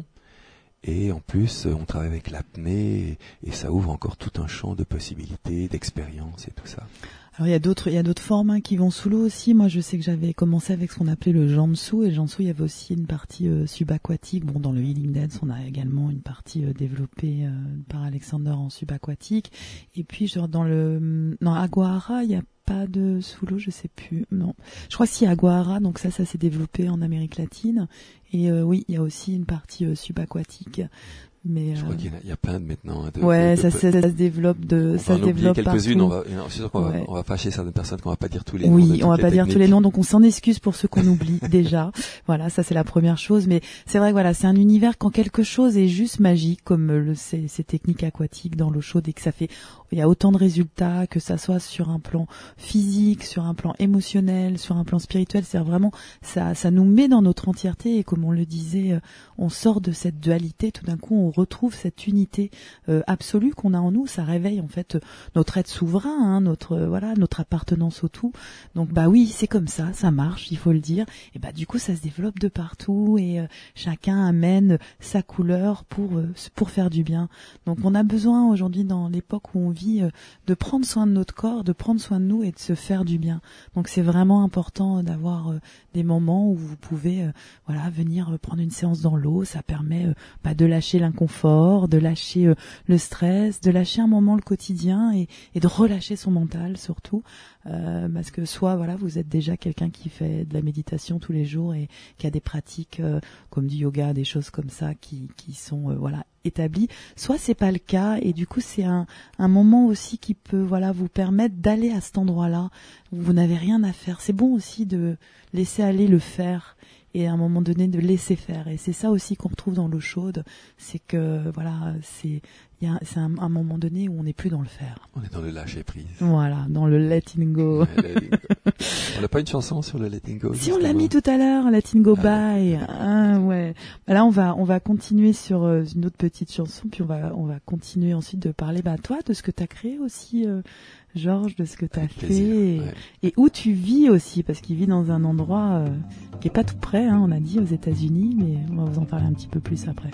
Et en plus, on travaille avec l'apnée et, et ça ouvre encore tout un champ de possibilités, d'expériences et tout ça. Alors il y a d'autres, il y a d'autres formes hein, qui vont sous l'eau aussi. Moi, je sais que j'avais commencé avec ce qu'on appelait le jansu et le jansu, il y avait aussi une partie euh, subaquatique. Bon, dans le healing dance, on a également une partie euh, développée euh, par Alexander en subaquatique. Et puis genre dans le, dans Aguara, il y a pas de sous l'eau, je sais plus. Non, je crois si Aguara, donc ça, ça s'est développé en Amérique latine. Et euh, oui, il y a aussi une partie euh, subaquatique. Mais je euh... crois qu'il y, a, il y a plein de maintenant. Hein, de, ouais, de, ça, de, ça, ça se développe de, on ça va se en développe quelques-unes. On partout. va, je suis sûr qu'on ouais. va, on va fâcher certaines personnes qu'on va pas dire tous les oui, noms. Oui, on va pas techniques. dire tous les noms, donc on s'en excuse pour ceux qu'on oublie déjà. Voilà, ça c'est la première chose. Mais c'est vrai que voilà, c'est un univers quand quelque chose est juste magique, comme le, ces, ces techniques aquatiques dans l'eau chaude et que ça fait, il y a autant de résultats, que ça soit sur un plan physique, sur un plan émotionnel, sur un plan spirituel. C'est vraiment ça, ça nous met dans notre entièreté et comme on le disait, on sort de cette dualité. Tout d'un coup, on retrouve cette unité euh, absolue qu'on a en nous. Ça réveille en fait notre être souverain, hein, notre euh, voilà, notre appartenance au tout. Donc bah oui, c'est comme ça, ça marche, il faut le dire. Et bah du coup, ça se développe de partout et euh, chacun amène sa couleur pour euh, pour faire du bien. Donc on a besoin aujourd'hui dans l'époque où on vit euh, de prendre soin de notre corps, de prendre soin de nous et de se faire du bien. Donc c'est vraiment important d'avoir euh, des moments où vous pouvez euh, voilà venir euh, prendre une séance dans l'eau. Ça permet euh, bah, de lâcher l'inconfort, de lâcher euh, le stress, de lâcher un moment le quotidien et, et de relâcher son mental surtout, euh, parce que soit voilà vous êtes déjà quelqu'un qui fait de la méditation tous les jours et qui a des pratiques euh, comme du yoga, des choses comme ça qui qui sont euh, voilà établies, soit c'est pas le cas et du coup c'est un un moment aussi qui peut voilà vous permettre d'aller à cet endroit-là où vous n'avez rien à faire. C'est bon aussi de laisser aller le faire. Et à un moment donné de laisser faire. Et c'est ça aussi qu'on retrouve dans l'eau chaude, c'est que voilà, c'est il y a c'est un, un moment donné où on n'est plus dans le faire. On est dans le lâcher prise. Voilà, dans le letting go. Ouais, letting go. On n'a pas une chanson sur le letting go. Si justement. on l'a mis tout à l'heure, letting go ah, by. Ah ouais. Bah là on va on va continuer sur euh, une autre petite chanson, puis on va on va continuer ensuite de parler bah toi de ce que t'as créé aussi. Euh, Georges, de ce que tu as fait et, ouais. et où tu vis aussi, parce qu'il vit dans un endroit euh, qui est pas tout près, hein, on a dit aux États-Unis, mais on va vous en parler un petit peu plus après.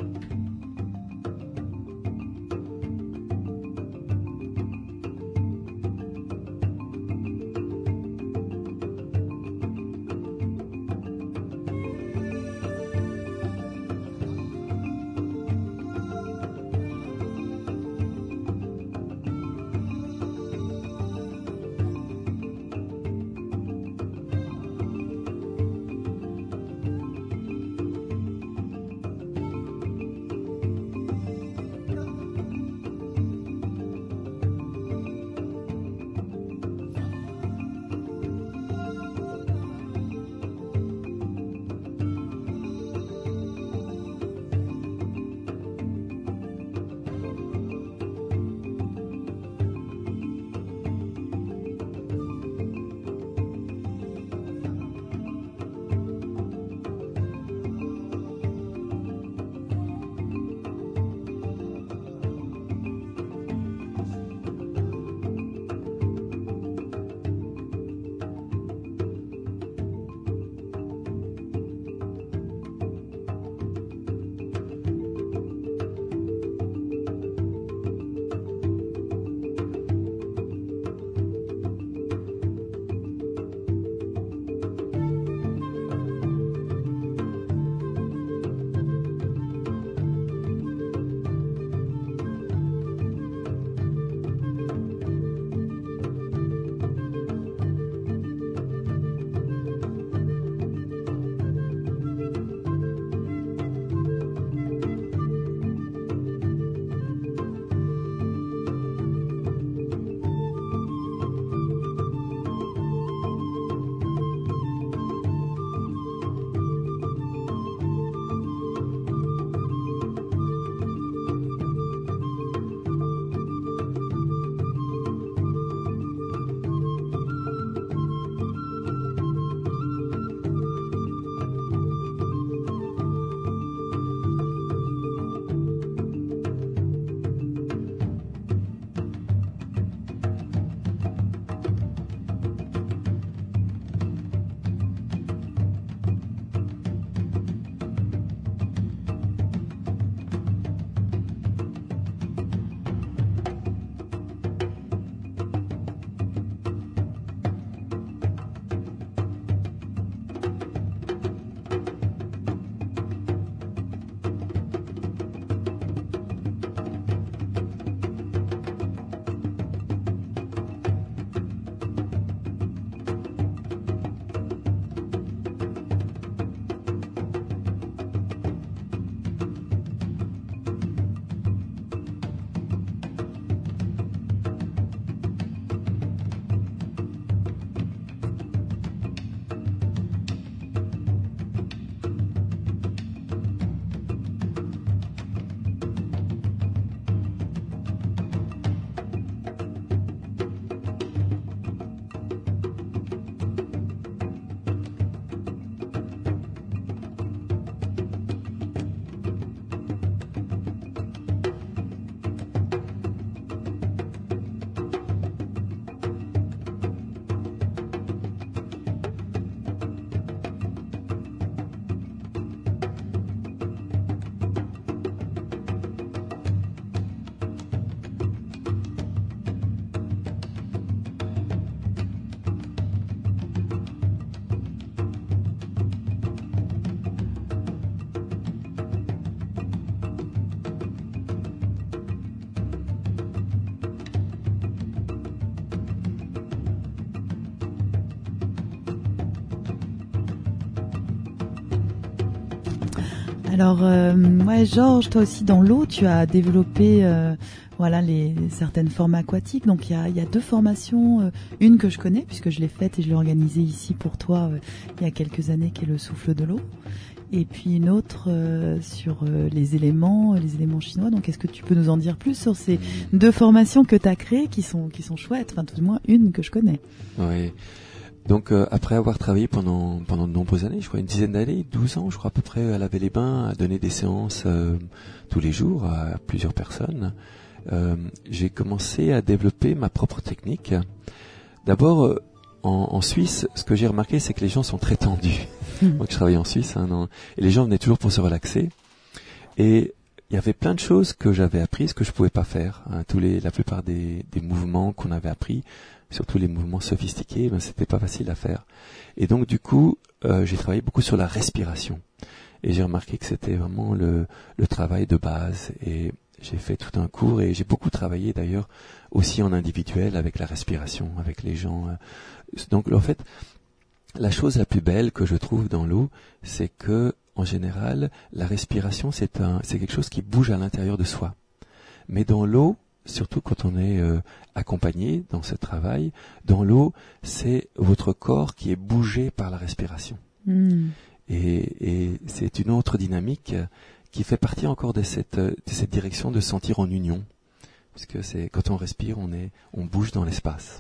Alors, euh, ouais, Georges, toi aussi dans l'eau, tu as développé euh, voilà les certaines formes aquatiques. Donc il y a, il y a deux formations, euh, une que je connais puisque je l'ai faite et je l'ai organisée ici pour toi euh, il y a quelques années, qui est le souffle de l'eau. Et puis une autre euh, sur euh, les éléments, les éléments chinois. Donc est-ce que tu peux nous en dire plus sur ces deux formations que tu as créées qui sont qui sont chouettes, enfin tout du moins une que je connais. Oui. Donc euh, après avoir travaillé pendant pendant de nombreuses années, je crois une dizaine d'années, douze ans, je crois à peu près, à laver les bains, à donner des séances euh, tous les jours à plusieurs personnes, euh, j'ai commencé à développer ma propre technique. D'abord, euh, en, en Suisse, ce que j'ai remarqué, c'est que les gens sont très tendus. Mmh. Moi, je travaillais en Suisse, hein, non, et les gens venaient toujours pour se relaxer. Et il y avait plein de choses que j'avais apprises que je pouvais pas faire. Hein. Tous les, la plupart des, des mouvements qu'on avait appris, surtout les mouvements sophistiqués, ben c'était pas facile à faire. Et donc du coup, euh, j'ai travaillé beaucoup sur la respiration. Et j'ai remarqué que c'était vraiment le, le travail de base. Et j'ai fait tout un cours et j'ai beaucoup travaillé d'ailleurs aussi en individuel avec la respiration, avec les gens. Donc en fait, la chose la plus belle que je trouve dans l'eau, c'est que en général, la respiration, c'est un, c'est quelque chose qui bouge à l'intérieur de soi. Mais dans l'eau, surtout quand on est euh, accompagné dans ce travail, dans l'eau, c'est votre corps qui est bougé par la respiration. Mmh. Et, et c'est une autre dynamique qui fait partie encore de cette, de cette direction de sentir en union. Parce que c'est, quand on respire, on est, on bouge dans l'espace.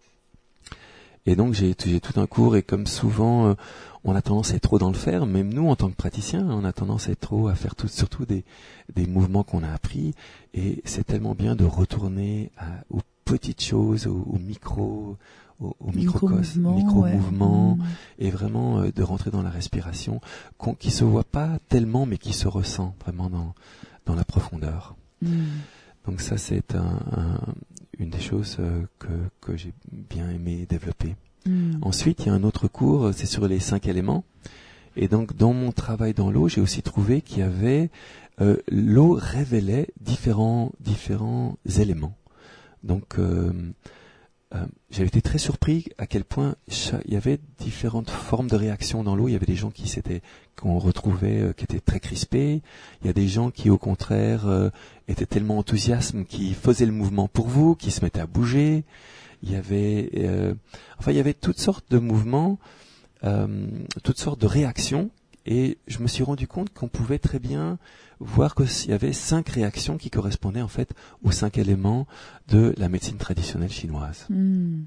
Et donc j'ai, j'ai tout un cours et comme souvent, euh, on a tendance à être trop dans le faire, même nous en tant que praticiens, on a tendance à être trop à faire tout, surtout des, des mouvements qu'on a appris. Et c'est tellement bien de retourner à, aux petites choses, aux, aux micros, aux, aux microcosmes, micro-mouvements, ouais. mmh. et vraiment euh, de rentrer dans la respiration, qu'on, qui se voit pas tellement, mais qui se ressent vraiment dans, dans la profondeur. Mmh. Donc ça, c'est un, un, une des choses euh, que, que j'ai bien aimé développer. Mmh. Ensuite, il y a un autre cours, c'est sur les cinq éléments. Et donc, dans mon travail dans l'eau, j'ai aussi trouvé qu'il y avait... Euh, l'eau révélait différents, différents éléments. Donc, euh, euh, j'avais été très surpris à quel point cha- il y avait différentes formes de réactions dans l'eau. Il y avait des gens qui s'étaient, qu'on retrouvait, euh, qui étaient très crispés. Il y a des gens qui, au contraire, euh, étaient tellement enthousiastes, qui faisaient le mouvement pour vous, qui se mettaient à bouger. Il y avait, euh, enfin, il y avait toutes sortes de mouvements, euh, toutes sortes de réactions. Et je me suis rendu compte qu'on pouvait très bien voir qu'il y avait cinq réactions qui correspondaient en fait aux cinq éléments de la médecine traditionnelle chinoise. Mmh.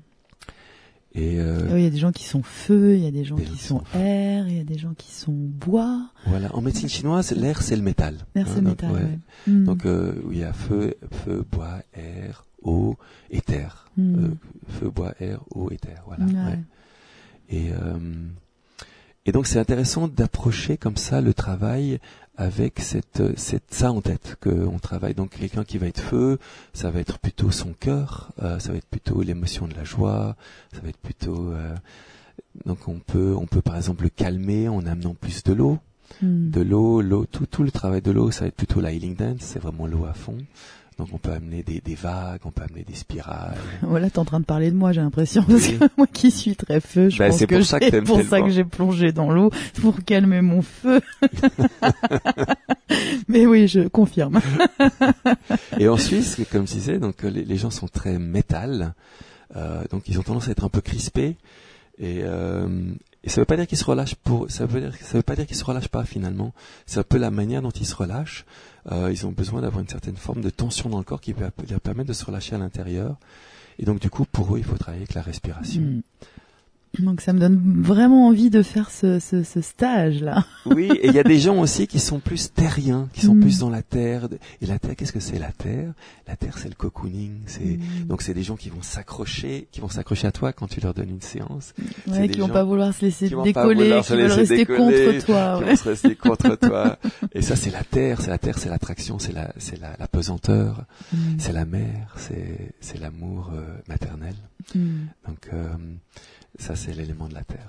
Et euh, oui, il y a des gens qui sont feu, il y a des gens qui sont air, il y a des gens qui sont bois. Voilà, en médecine chinoise, l'air c'est le métal. L'air hein, c'est le donc, métal. Ouais. Ouais. Mmh. Donc euh, il y a feu, feu, bois, air, eau et terre. Mmh. Euh, feu, bois, air, eau et terre. Voilà. Ouais. Ouais. Et euh, Et donc c'est intéressant d'approcher comme ça le travail avec cette, cette ça en tête qu'on travaille. Donc quelqu'un qui va être feu, ça va être plutôt son cœur, euh, ça va être plutôt l'émotion de la joie, ça va être plutôt euh, donc on peut on peut par exemple le calmer en amenant plus de l'eau, mm. de l'eau, l'eau tout tout le travail de l'eau, ça va être plutôt la healing dance, c'est vraiment l'eau à fond. Donc on peut amener des, des vagues, on peut amener des spirales. Voilà, t'es en train de parler de moi, j'ai l'impression, parce oui. que moi qui suis très feu, je ben, pense c'est que pour ça c'est que pour ça que j'ai plongé dans l'eau, pour calmer mon feu. Mais oui, je confirme. Et en Suisse, comme je disais, donc les, les gens sont très métal, euh, donc ils ont tendance à être un peu crispés. Et, euh, et ça veut pas dire qu'ils se relâchent pour, ça veut dire, ça veut pas dire qu'ils se relâchent pas finalement. C'est un peu la manière dont ils se relâchent. Euh, ils ont besoin d'avoir une certaine forme de tension dans le corps qui peut leur permettre de se relâcher à l'intérieur. Et donc du coup, pour eux, il faut travailler avec la respiration. Mmh. Donc ça me donne vraiment envie de faire ce, ce, ce stage-là. Oui, et il y a des gens aussi qui sont plus terriens, qui sont mmh. plus dans la terre. Et la terre, qu'est-ce que c'est la terre ? La terre, c'est le cocooning. C'est mmh. donc c'est des gens qui vont s'accrocher, qui vont s'accrocher à toi quand tu leur donnes une séance. Ouais, qui vont pas vouloir se laisser décoller, qui veulent rester décoller, contre toi. Qui ouais. vont se rester contre toi. Et ça, c'est la terre, c'est la terre, c'est l'attraction, c'est la, c'est la, la pesanteur, mmh. c'est la mer, c'est, c'est l'amour euh, maternel. Mmh. Donc euh, ça, c'est l'élément de la terre.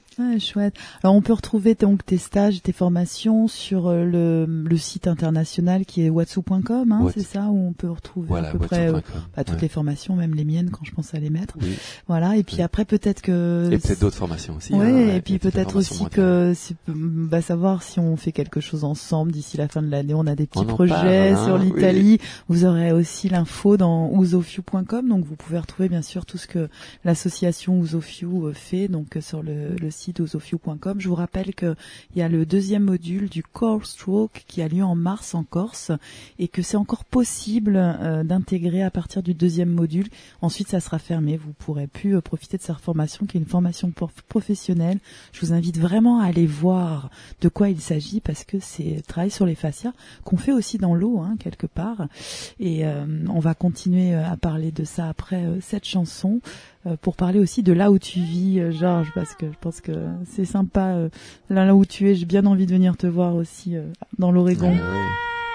Ouais, chouette. Alors on peut retrouver donc tes stages, tes formations sur euh, le, le site international qui est watsu point com, hein, What... c'est ça, où on peut retrouver voilà, à peu près euh, bah, toutes ouais. les formations, même les miennes quand je pense à les mettre. Oui. Voilà. Et puis oui. après peut-être que et peut-être d'autres formations aussi. Ouais. Hein, et ouais, puis peut-être aussi que c'est, bah, savoir si on fait quelque chose ensemble d'ici la fin de l'année. On a des petits projets parle, hein, sur l'Italie. Oui. Vous aurez aussi l'info dans ouzofiu point com, donc vous pouvez retrouver bien sûr tout ce que l'association Ouzofiu fait donc sur le, le site ouzofiu point com. Je vous rappelle qu'il y a le deuxième module du Core Stroke qui a lieu en mars en Corse et que c'est encore possible euh, d'intégrer à partir du deuxième module. Ensuite, ça sera fermé. Vous pourrez plus euh, profiter de cette formation qui est une formation pour, professionnelle. Je vous invite vraiment à aller voir de quoi il s'agit parce que c'est travail sur les fascias qu'on fait aussi dans l'eau, hein, quelque part. Et euh, on va continuer à parler de ça après euh, cette chanson. Euh, pour parler aussi de là où tu vis, euh, Georges, parce que je pense que c'est sympa. Euh, là, là où tu es, j'ai bien envie de venir te voir aussi euh, dans l'Oregon. Ah, oui.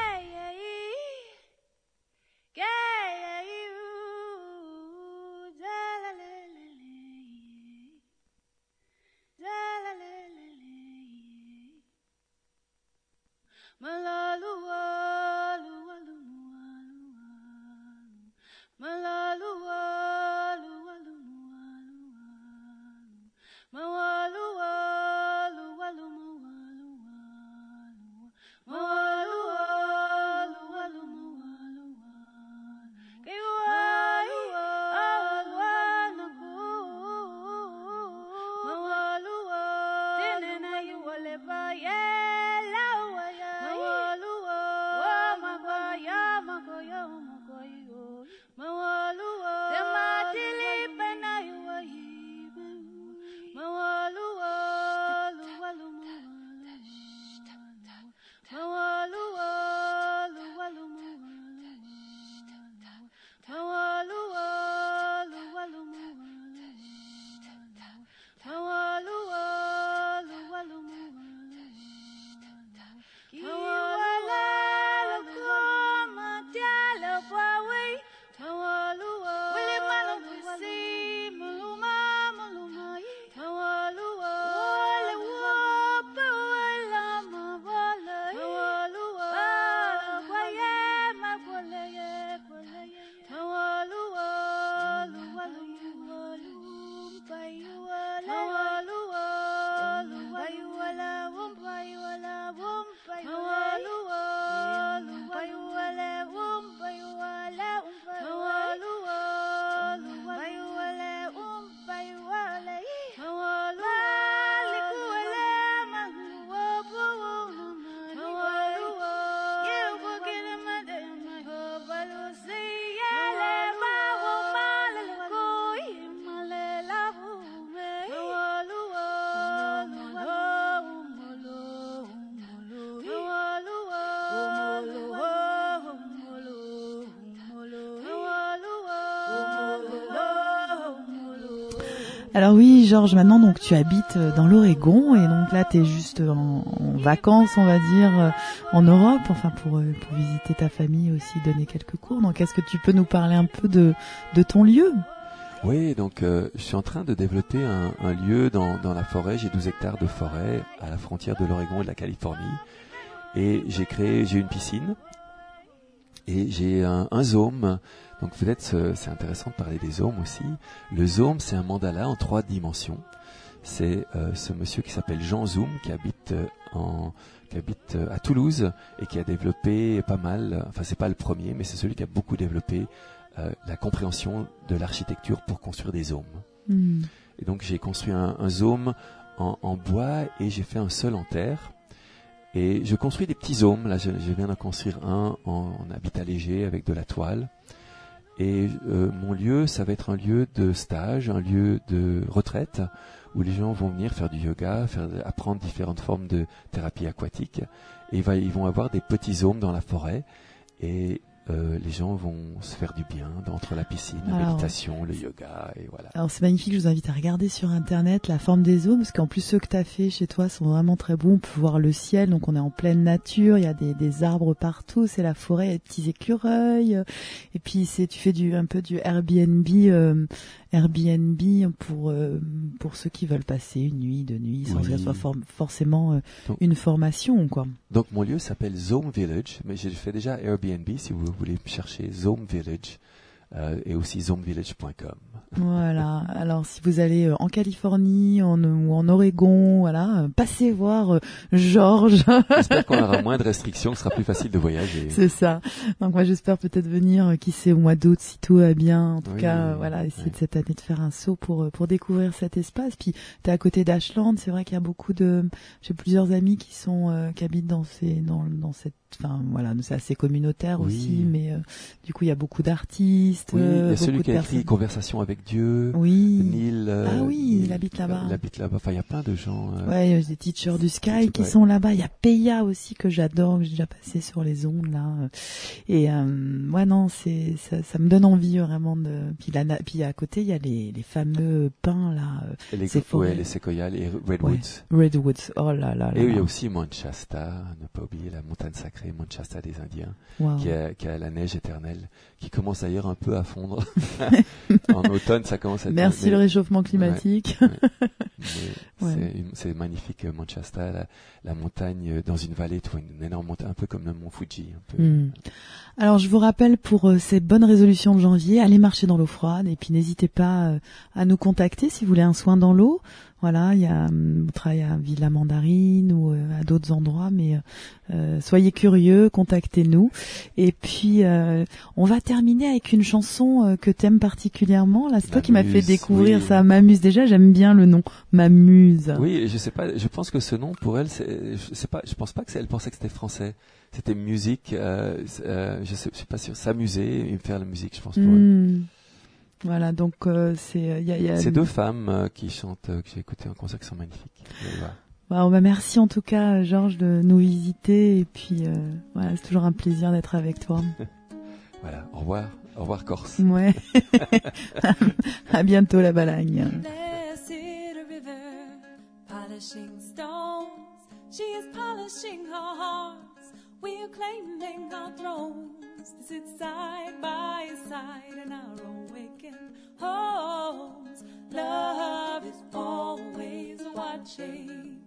Alors oui, Georges, maintenant donc tu habites dans l'Oregon et donc là tu es juste en, en vacances, on va dire, en Europe, enfin pour pour visiter ta famille aussi, donner quelques cours. Donc est-ce que tu peux nous parler un peu de de ton lieu ? Oui, donc euh, je suis en train de développer un, un lieu dans dans la forêt. J'ai douze hectares de forêt à la frontière de l'Oregon et de la Californie et j'ai créé, j'ai une piscine et j'ai un, un zone. Donc peut-être c'est intéressant de parler des zones aussi. Le zone, c'est un mandala en trois dimensions. C'est euh, ce monsieur qui s'appelle Jean Zoom, qui habite euh, en qui habite euh, à Toulouse et qui a développé pas mal. Enfin, c'est pas le premier, mais c'est celui qui a beaucoup développé euh, la compréhension de l'architecture pour construire des zones. Mmh. Et donc j'ai construit un, un zone en, en bois et j'ai fait un sol en terre. Et je construis des petits zones. Là, je, je viens d'en construire un en, en habitat léger avec de la toile. Et euh, mon lieu, ça va être un lieu de stage, un lieu de retraite, où les gens vont venir faire du yoga, faire, apprendre différentes formes de thérapie aquatique. Et va, ils vont avoir des petits zones dans la forêt. Et euh, les gens vont se faire du bien entre la piscine, la Alors, méditation, le yoga et voilà. Alors c'est magnifique, je vous invite à regarder sur internet la forme des eaux, parce qu'en plus ceux que tu as fait chez toi sont vraiment très beaux. On peut voir le ciel, donc on est en pleine nature, il y a des, des arbres partout, c'est la forêt, il y a des petits écureuils, et puis c'est tu fais du un peu du Airbnb, euh, Airbnb pour euh, pour ceux qui veulent passer une nuit, deux nuits, sans Oui. que ce soit for- forcément euh, Donc- une formation, quoi. Donc mon lieu s'appelle Zome Village, mais j'ai fait déjà Airbnb si vous voulez chercher Zome Village euh, et aussi zome village point com. Voilà. Alors, si vous allez euh, en Californie en, ou en Oregon, voilà, euh, passez voir euh, Georges. J'espère qu'on aura moins de restrictions, que ce sera plus facile de voyager. C'est ça. Donc moi, j'espère peut-être venir, euh, qui sait, au mois d'août, si tout va bien. En tout Oui, cas, oui, euh, voilà, essayer oui. de cette année de faire un saut pour euh, pour découvrir cet espace. Puis, t'es à côté d'Ashland. C'est vrai qu'il y a beaucoup de, j'ai plusieurs amis qui sont euh, qui habitent dans ces dans dans cette, enfin voilà, c'est assez communautaire Oui. aussi, mais euh, du coup, il y a beaucoup d'artistes. Oui, il y euh, a celui beaucoup qui de a écrit personnes. Conversation avec Dieu. Oui. Neil, euh, Ah oui, Neil, il habite là-bas. Il habite là-bas. Enfin, il y a plein de gens. euh, Ouais, il y a des teachers du Sky qui Ouais. sont là-bas. Il y a Peya aussi que j'adore, que j'ai déjà passé sur les ondes là. Et euh, ouais, non, c'est ça, ça me donne envie vraiment de. Puis là, puis à côté, il y a les, les fameux pins là, euh, et les, ces forêts. ouais, les séquoias, les redwoods. Redwoods. Oh là là. Et là il y a là. aussi Manchester, ne pas oublier la montagne sacrée, Manchester des Indiens, Wow. qui, a, qui a la neige éternelle, qui commence d'ailleurs un peu à fondre. En automne, ça commence à être... Merci mais- le réchauffement climatique. mais Ouais. c'est, une- c'est magnifique, euh, Manchester, la, la montagne euh, dans une vallée, tu vois, une énorme montagne, un peu comme le mont Fuji. Un peu. Hmm. Alors je vous rappelle pour euh, ces bonnes résolutions de janvier, allez marcher dans l'eau froide et puis n'hésitez pas euh, à nous contacter si vous voulez un soin dans l'eau. Voilà, il y a hum, on travaille à Villa Mandarine ou euh, à d'autres endroits, mais euh, soyez curieux, contactez-nous. Et puis euh, on va terminer avec une chanson euh, que t'aimes particulièrement. Là, c'est toi qui m'as fait M'amuse, découvrir oui. ça. M'amuse. Déjà, j'aime bien le nom. M'amuse. Oui, et je sais pas, je pense que ce nom pour elle, c'est, je sais pas, je pense pas que c'est, elle pensait que c'était français. C'était musique, euh, euh, je sais, je suis pas sûr, s'amuser et faire la musique, je pense pour elle. Hmm. Voilà, donc euh, c'est il y a, y a C'est deux femmes euh, qui chantent, euh, que j'ai écouté en concert, qui sont magnifiques. Et voilà. Bah, bah, merci en tout cas, Georges, de nous visiter. Et puis, euh, voilà, c'est toujours un plaisir d'être avec toi. Voilà, au revoir, au revoir Corse. Ouais. À bientôt, la Balagne. Blessed river, polishing stones. She is polishing her hearts. We are claiming our thrones to sit side by side in our awakened homes. Love is always watching.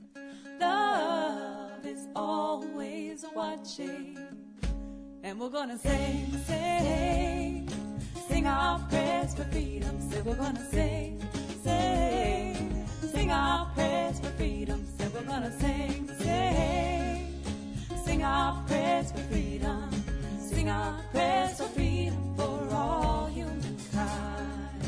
Love is always watching. And we're gonna sing, sing, sing our prayers for freedom. Say we're gonna sing, sing, sing our prayers for freedom. Say we're gonna sing, sing, sing our prayers for freedom. Sing our prayers for freedom for all humankind.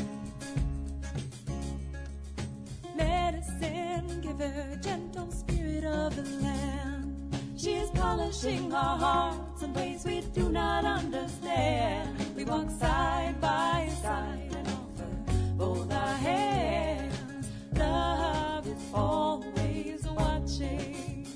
Medicine giver, gentle spirit of the land. She is polishing our hearts in ways we do not understand. We walk side by side and offer both our hands. Love is always watching.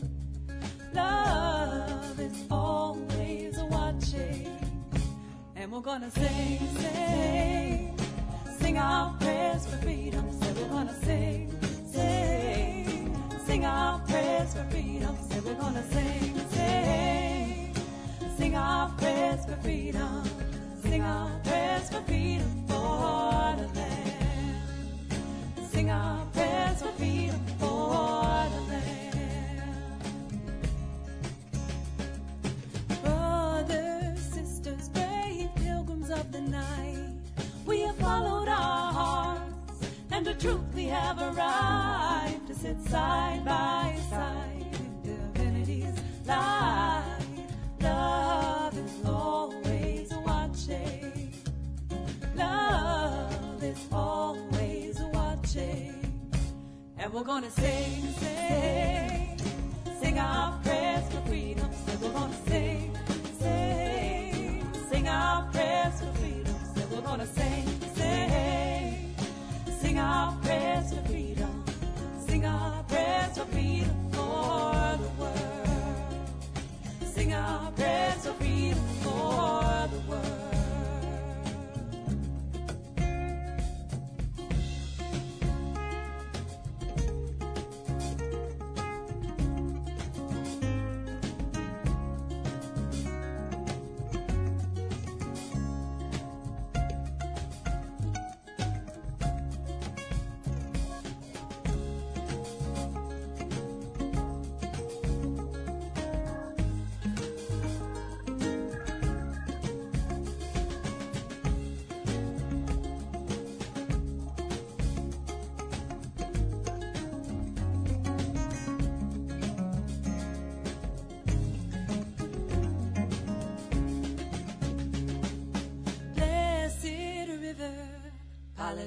Love is always watching. And we're gonna sing, sing, sing our prayers for freedom. Say we're gonna sing, sing, sing our prayers for freedom. Say we're gonna sing, sing, sing our prayers for freedom. Sing our prayers for freedom for the land. Sing our prayers for freedom for the land. Brothers, sisters, brave pilgrims of the night, we have followed our hearts, and to truth we have arrived to sit side by side in divinity's light. Love is always watching. Love is always watching. And we're gonna sing, sing, sing our prayers for freedom. So we're gonna sing, sing, sing our prayers for freedom. So we're gonna sing, sing, sing our prayers for freedom. Sing our prayers for freedom for the world. Sing our prayers for freedom for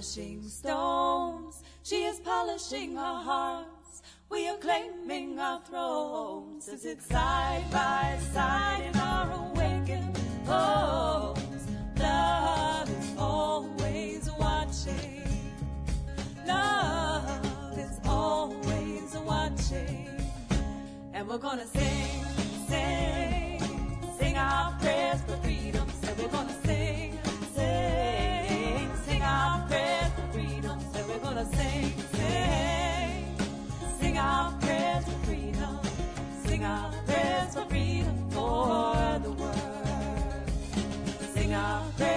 polishing stones. She is polishing our hearts. We are claiming our thrones to sit side by side in our awakened homes. Love is always watching. Love is always watching. And we're gonna sing, sing, sing our prayers for freedom. So we're gonna sing, sing, sing our prayers for freedom. So we're gonna sing, sing, sing our prayers for freedom. Sing our prayers for freedom for the world. Sing our prayers.